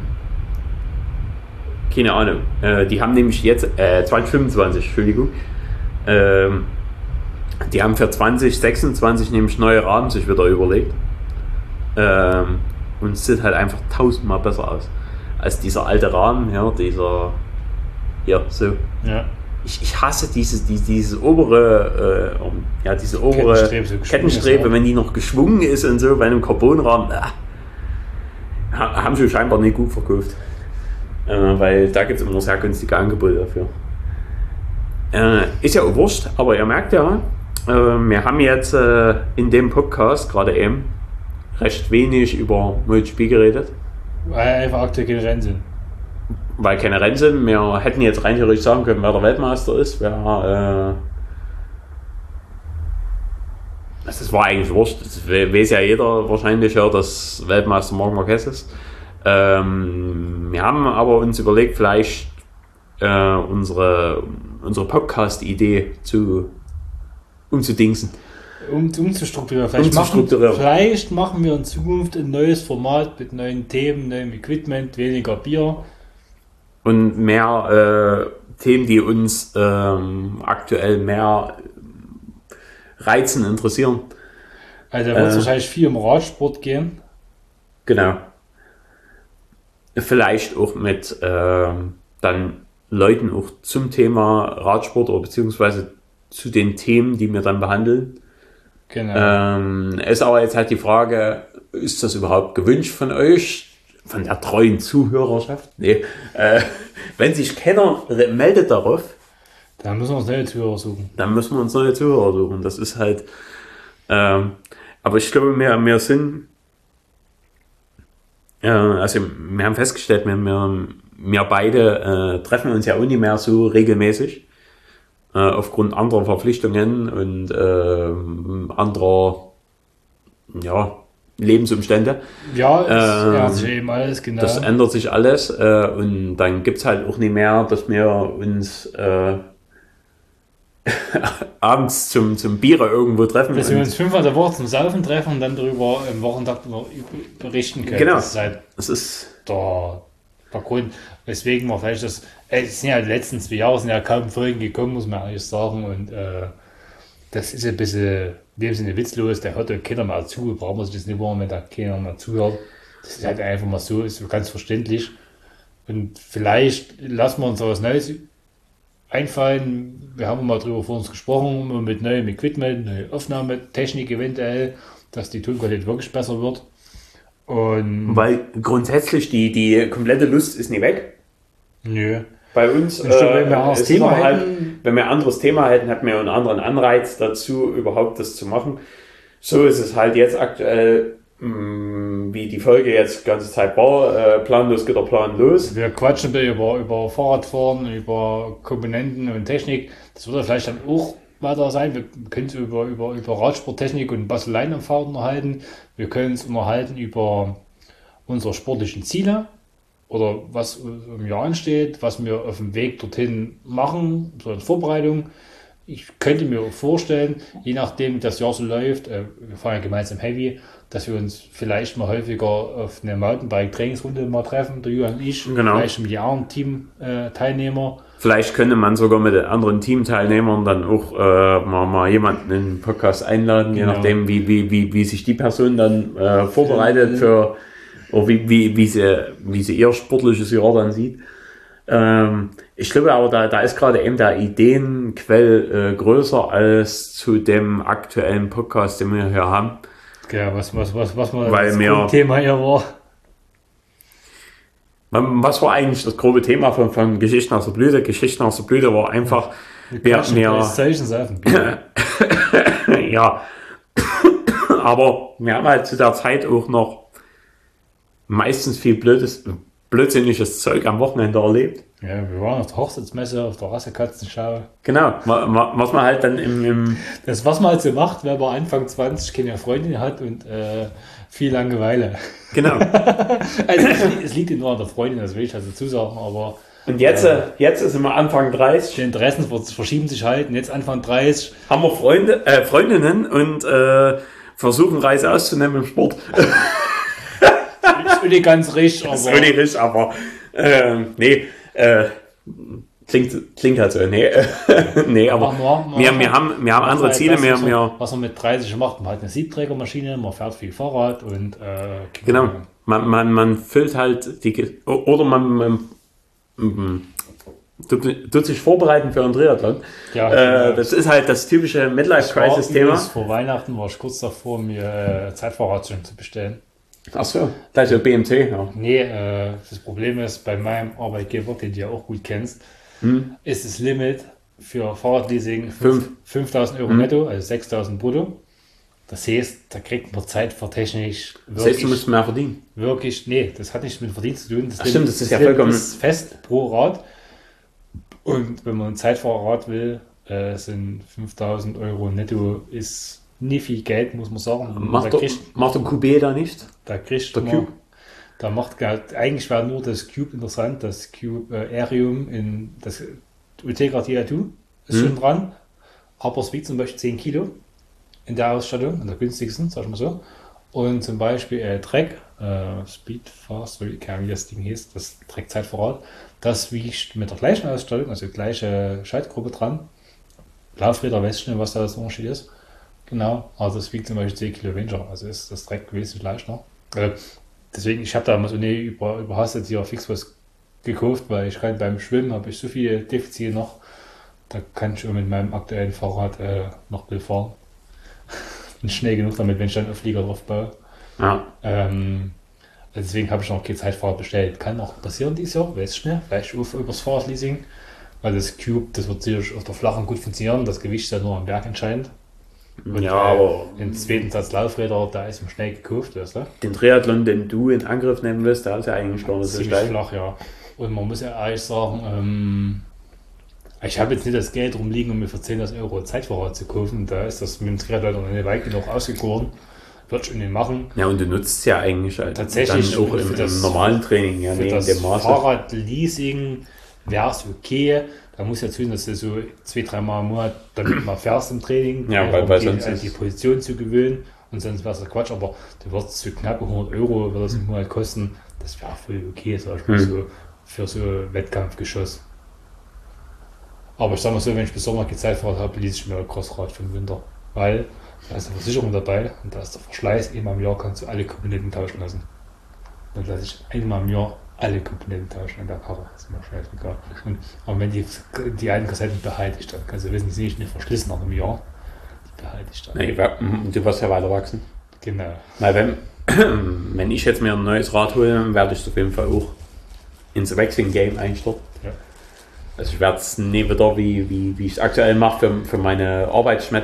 Ahnung. Die haben nämlich jetzt 2025, Entschuldigung. Die haben für 2026 nämlich neue Rahmen sich wieder überlegt. Und es sieht halt einfach tausendmal besser aus als dieser alte Rahmen, ja, so. Ja. Ich hasse diese obere Kettenstrebe, wenn die noch geschwungen ist und so bei einem Carbonrahmen. Haben sie scheinbar nicht gut verkauft. Weil da gibt es immer sehr günstige Angebote dafür. Ist ja auch wurscht, aber ihr merkt ja, wir haben jetzt in dem Podcast gerade eben recht wenig über MotoGP geredet. Weil einfach aktuell keine Rennen sind. Weil keine Rennen sind. Wir hätten jetzt rein theoretisch sagen können, wer der Weltmeister ist. Das war eigentlich wurscht. Das weiß ja jeder wahrscheinlich, ja, dass Weltmeister Marc Marquez ist. Wir haben aber uns überlegt, vielleicht unsere Podcast-Idee umzudingsen. Umzustrukturieren. Vielleicht machen wir in Zukunft ein neues Format mit neuen Themen, neuem Equipment, weniger Bier. Und mehr Themen, die uns aktuell mehr reizen, interessieren. Also da wird es wahrscheinlich viel um Radsport gehen. Genau. Vielleicht auch mit dann Leuten auch zum Thema Radsport oder beziehungsweise zu den Themen, die wir dann behandeln. Genau. Ist aber jetzt halt die Frage, ist das überhaupt gewünscht von euch? Von der treuen Zuhörerschaft? Nee. Wenn sich keiner meldet darauf, dann müssen wir uns neue Zuhörer suchen. Das ist halt, aber ich glaube, wir sind, also wir haben festgestellt, wir beide treffen uns ja auch nicht mehr so regelmäßig, aufgrund anderer Verpflichtungen und anderer, ja, Lebensumstände. Ja, es ändert sich eben alles, genau. Das ändert sich alles und dann gibt es halt auch nicht mehr, dass wir uns abends zum Biere irgendwo treffen. Dass wir uns 5 Mal der Woche zum Saufen treffen und dann darüber im Wochentag berichten können. Genau. Das ist halt der Grund, weswegen wir vielleicht es sind ja die letzten 2 Jahre sind ja kaum Folgen gekommen, muss man ehrlich sagen, und das ist ein bisschen in dem Sinne witzlos, der hört ja keiner mehr zu, brauchen wir sich das nicht machen, wenn da keiner mehr zuhört. Das ist halt einfach mal so, ist so ganz verständlich. Und vielleicht lassen wir uns was Neues einfallen. Wir haben mal drüber vor uns gesprochen, mit neuem Equipment, neue Aufnahmetechnik eventuell, dass die Tonqualität wirklich besser wird. Und weil grundsätzlich die komplette Lust ist nicht weg. Nö. Bei uns, wenn wir ein anderes Thema hätten, hätten wir einen anderen Anreiz dazu, überhaupt das zu machen. So ist es halt jetzt aktuell wie die Folge jetzt die ganze Zeit war. Planlos geht der Plan los. Wir quatschen über Fahrradfahren, über Komponenten und Technik. Das wird ja vielleicht dann auch weiter sein. Wir können uns über Radsporttechnik und Baseleien am Fahrrad unterhalten. Wir können uns unterhalten über unsere sportlichen Ziele oder was im Jahr ansteht, was wir auf dem Weg dorthin machen, so als Vorbereitung. Ich könnte mir vorstellen, je nachdem, wie das Jahr so läuft, wir fahren ja gemeinsam Heavy, dass wir uns vielleicht mal häufiger auf eine Mountainbike-Trainingsrunde mal treffen, der Julian und ich, vielleicht mit den anderen Team-Teilnehmer. Vielleicht könnte man sogar mit den anderen Teamteilnehmern dann auch mal jemanden in den Podcast einladen, je nachdem, wie sich die Person dann vorbereitet für, oder wie sie ihr sportliches Jahr dann sieht. Ich glaube aber, da ist gerade eben der Ideenquell größer als zu dem aktuellen Podcast, den wir hier haben. Ja, was mal das Thema hier war. Was war eigentlich das grobe Thema von Geschichten aus der Blüte? Geschichten aus der Blüte war einfach, ja, aber wir haben halt zu der Zeit auch noch meistens viel blödsinniges Zeug am Wochenende erlebt. Ja, wir waren auf der Hochzeitsmesse, auf der Rassekatzenschau. Genau, was man halt dann das, was man halt so macht, wenn man Anfang 20 keine Freundin hat und viel Langeweile. Genau. Also es liegt nur an der Freundin, das will ich also zusagen, aber... Und jetzt ist immer Anfang 30. Die Interessen verschieben sich halt und jetzt Anfang 30... Haben wir Freundinnen und versuchen Reise auszunehmen im Sport. Ist nicht ganz richtig, aber... Ist nicht richtig, aber... nee, klingt halt so. Nee, aber wir haben andere Ziele. Was man mit 30 macht, man hat eine Siebträgermaschine, man fährt viel Fahrrad und... genau, man füllt halt oder man tut sich vorbereiten für einen Triathlon. Ja, das ist halt das typische Midlife-Crisis-Thema. Vor Weihnachten war ich kurz davor, mir Zeitfahrrad zu bestellen. Ach so, gleich so BMT, ja. Nee, das Problem ist, bei meinem Arbeitgeber, den du ja auch gut kennst, ist das Limit für Fahrradleasing 5.000 Euro netto, also 6.000 brutto. Das heißt, da kriegt man zeitfahrtechnisch wirklich... Das heißt, du musst mehr verdienen? Wirklich, nee, das hat nichts mit Verdienst zu tun. Das stimmt, das ist ja vollkommen... Das ist fest pro Rad. Und wenn man ein Zeitfahrrad will, sind 5.000 Euro netto ist... nie viel Geld, muss man sagen. Macht der QB da nicht? Da kriegt man, Cube? Da macht eigentlich war nur das Cube interessant, das Cube Aerium in das Ultegra TR2 ist schon dran, aber es wiegt zum Beispiel 10 Kilo in der Ausstattung, in der günstigsten, sag ich mal so. Und zum Beispiel Trek, Speed Fast, wie das Ding hieß, das Trek Zeitfahrrad, das wiegt mit der gleichen Ausstattung, also gleiche Schaltgruppe dran. Laufräder, weiß ich nicht, was da das Unterschied ist. Genau, also es wiegt zum Beispiel 10 Kilo weniger, also ist das Dreck wesentlich leichter. Deswegen, ich habe da mal so überhastet hier fix was gekauft, weil ich kann beim Schwimmen habe ich so viele Defizite noch, da kann ich mit meinem aktuellen Fahrrad noch Bild fahren. Bin schnell genug damit, wenn ich dann einen Flieger drauf baue. Ja. Deswegen habe ich noch kein Zeitfahrrad bestellt. Kann auch passieren dieses Jahr, weiß ich nicht, vielleicht übers Fahrradleasing, weil das Cube, das wird sicherlich auf der Flachen gut funktionieren, das Gewicht ist ja nur am Berg entscheidend. Und ja, aber den zweiten Satz Laufräder, da ist ihm schnell gekauft, weißt du? Den Triathlon, den du in Angriff nehmen willst, der ist ja eigentlich gar nicht so steil. Flach, ja. Und man muss ja ehrlich sagen, ich habe jetzt nicht das Geld rumliegen, um mir für 10.000 Euro Zeitfahrrad zu kaufen. Da ist das mit dem Triathlon noch nicht weit genug ausgegoren. Wird schon nicht machen. Ja, und du nutzt es ja eigentlich tatsächlich dann auch im normalen Training. Ja, für das Fahrradleasing wäre es okay. Da muss ja tun, dass du so 2-3 Mal im Monat damit mal fährst im Training, ja, weil sonst die Position zu gewöhnen und sonst wäre es Quatsch, aber du wirst für knapp 100 Euro wird das im Monat kosten, das wäre voll okay, sag ich mal, so für so Wettkampfgeschoss. Aber ich sag mal so, wenn ich bis Sommer keine Zeit fahre habe, lease ich mir ein Crossrad für den Winter, weil da ist eine Versicherung dabei und da ist der Verschleiß, einmal im Jahr kannst du alle Komponenten tauschen lassen. Dann lasse ich einmal im Jahr alle Komponenten tauschen in der Karre, das ist mir scheißegal. Aber wenn die alten Kassetten behalte ich dann, kannst du wissen, die sind nicht verschlissen nach einem Jahr, die behalte ich dann. Nee, du wirst ja weiter wachsen. Genau. Weil wenn ich jetzt mir ein neues Rad hole, dann werde ich es auf jeden Fall auch ins Wechseln-Game einstellen. Ja. Also ich werde es nicht wieder, wie ich es aktuell mache, für meine Arbeitsschmette,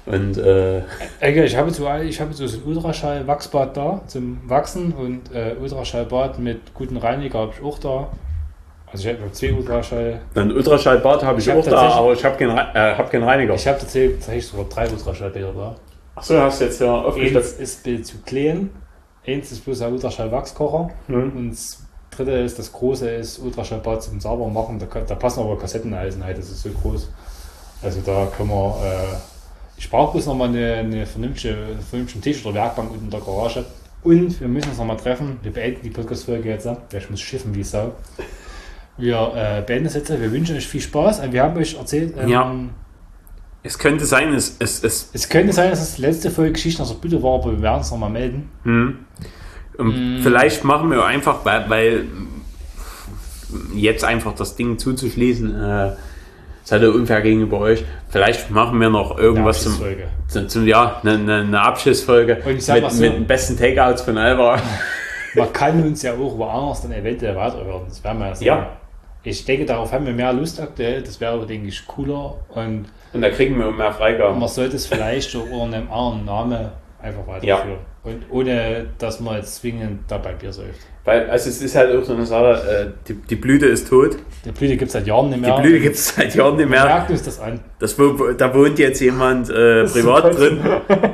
Und Ich habe so ein Ultraschall-Wachsbad da zum Wachsen und Ultraschallbad mit guten Reiniger habe ich auch da. Also ich habe 2 Ultraschall. ein Ultraschallbad habe ich auch da, aber ich habe keinen Reiniger. Ich habe tatsächlich sogar 3 Ultraschallbäder da. Achso, hast du jetzt ja aufgestellt. Eins ist bitte zu klein, eins ist bloß ein Ultraschall-Wachskocher und das dritte ist, das große ist Ultraschallbad zum sauber machen. Da passen aber Kassetteneisen halt, das ist so groß. Also da können wir, ich brauche bloß nochmal einen vernünftigen Tisch oder Werkbank unten in der Garage. Und wir müssen uns nochmal treffen. Wir beenden die Podcast-Folge jetzt. Ich muss schiffen wie Sau. Wir beenden es jetzt. Wir wünschen euch viel Spaß. Wir haben euch erzählt, es könnte sein, es könnte sein, dass es die letzte Folge Geschichten aus der Bühne war, aber wir werden uns nochmal melden. Vielleicht machen wir einfach, weil jetzt einfach das Ding zuzuschließen, ist halt unfair gegenüber euch. Vielleicht machen wir noch irgendwas eine Abschlussfolge mit den besten Takeouts von Alba. Man kann uns ja auch woanders dann eventuell weiterhören. Das werden wir ja sehen. Ja. Ich denke, darauf haben wir mehr Lust aktuell. Das wäre, denke ich, cooler. Und da kriegen wir mehr Freigaben. Man sollte es vielleicht auch unter einem anderen Namen einfach weiterführen. Ja. Und ohne, dass man jetzt zwingend dabei Bier säuft. Weil, also es ist halt auch so eine Sache, die Blüte ist tot. Die Blüte gibt es seit Jahren nicht mehr. Die Blüte gibt es seit Jahren nicht mehr. Merkt uns das an. Da wohnt jetzt jemand privat drin.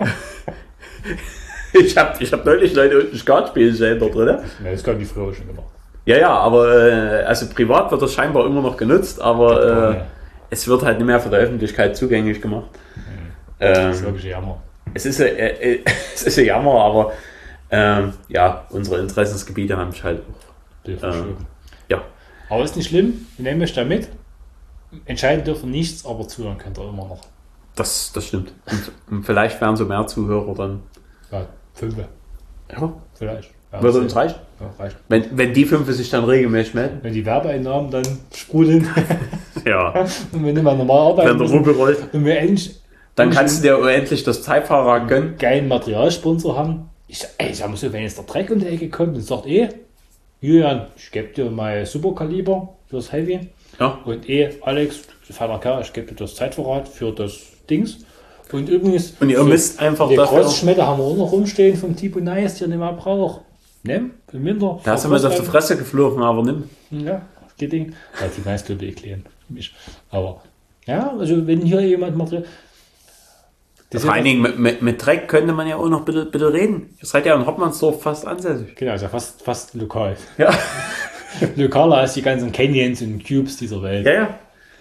Ich hab neulich Leute unten Skat spielen sehen da drin. Ja, das haben die früher schon gemacht. Ja, aber also privat wird das scheinbar immer noch genutzt, aber es wird halt nicht mehr für die Öffentlichkeit zugänglich gemacht. Das ist wirklich ein Jammer. Es ist ein Jammer, aber unsere Interessensgebiete haben sich halt ja. Aber ist nicht schlimm, wir nehmen euch da mit. Entscheiden dürfen nichts, aber zuhören könnt ihr immer noch. Das stimmt. Und vielleicht werden so mehr Zuhörer dann. Ja, 5. Ja, vielleicht. Ja, würde uns reichen? Ja, reicht. Wenn die 5 sich dann regelmäßig melden. Wenn die Werbeeinnahmen dann sprudeln. Ja. Und wenn immer normal arbeiten. Wenn der Rubel rollt. Und wir endlich. Dann kannst du dir endlich das Zeitfahrrad gönnen. Geilen Materialsponsor haben. Ich sag mal so, wenn jetzt der Dreck um die Ecke kommt und sagt, Julian, ich gebe dir mal Superkaliber fürs Heavy. Ja. Und Alex, feiner Kerl, ich gebe dir das Zeitverrat für das Dings. Und übrigens, und ihr müsst einfach die Cross-Schmetter haben wir auch noch rumstehen vom Tipo Nice, die ihr nicht mehr braucht. Nimm, im Winter. Da hast du mal auf die Fresse geflogen, aber nimm. Ja, geht Ding. Ja, die Nice glaube ich klären für mich. Aber ja, also wenn hier jemand Material. Vor allen Dingen mit Dreck könnte man ja auch noch bitte reden. Ihr seid ja in Hoppmannsdorf fast ansässig. Genau, also fast lokal. Ja. Lokaler als die ganzen Canyons und Cubes dieser Welt. Ja.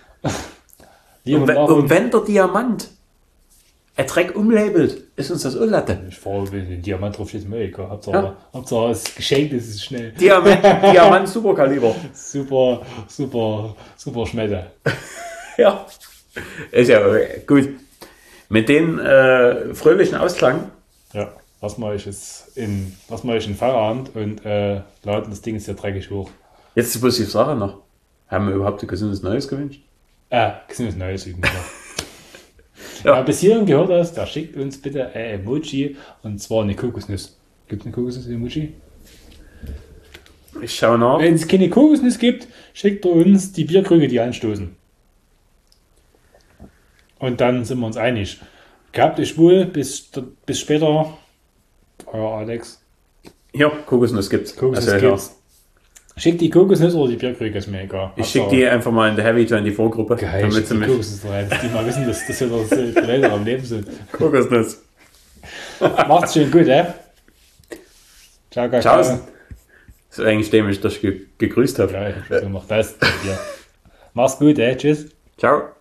Und wenn der Diamant ein Dreck umlabelt, ist uns das Unlatte. Ich fahre, wenn ein Diamant drauf steht, ist mir egal. Hauptsache das Geschenk ist schnell. Diamant Superkaliber. Super Schmette. Ja. Ist ja gut. Mit den fröhlichen Ausklang. Ja, was mache ich in Feierabend und laden das Ding ist ja dreckig hoch. Jetzt muss ich sagen noch. Haben wir überhaupt ein gesundes Neues gewünscht? Gesundes Neues übrigens. Ja. Bis hierhin gehört das, da schickt uns bitte ein Emoji und zwar eine Kokosnuss. Gibt es eine Kokosnuss-Emoji? Ich schaue nach. Wenn es keine Kokosnuss gibt, schickt ihr uns die Bierkrüge, die anstoßen. Und dann sind wir uns einig. Gehabt euch wohl, bis später. Euer Alex. Ja, Kokosnuss gibt's. Gibt's. Schickt die Kokosnuss oder die Bierkrüge, ist mir egal. Ich schicke die einfach mal in der Heavy 24 Gruppe. Geil, damit sie die Kokosnuss rein, dass die mal wissen, dass wir die Leute am Leben sind. Kokosnuss. Macht's schön gut, Ciao, Kakao. Ciao. Das ist eigentlich dem, dass ich gegrüßt habe. Ja, ich hab schon gemacht. Das ist dir. Mach's gut, Tschüss. Ciao.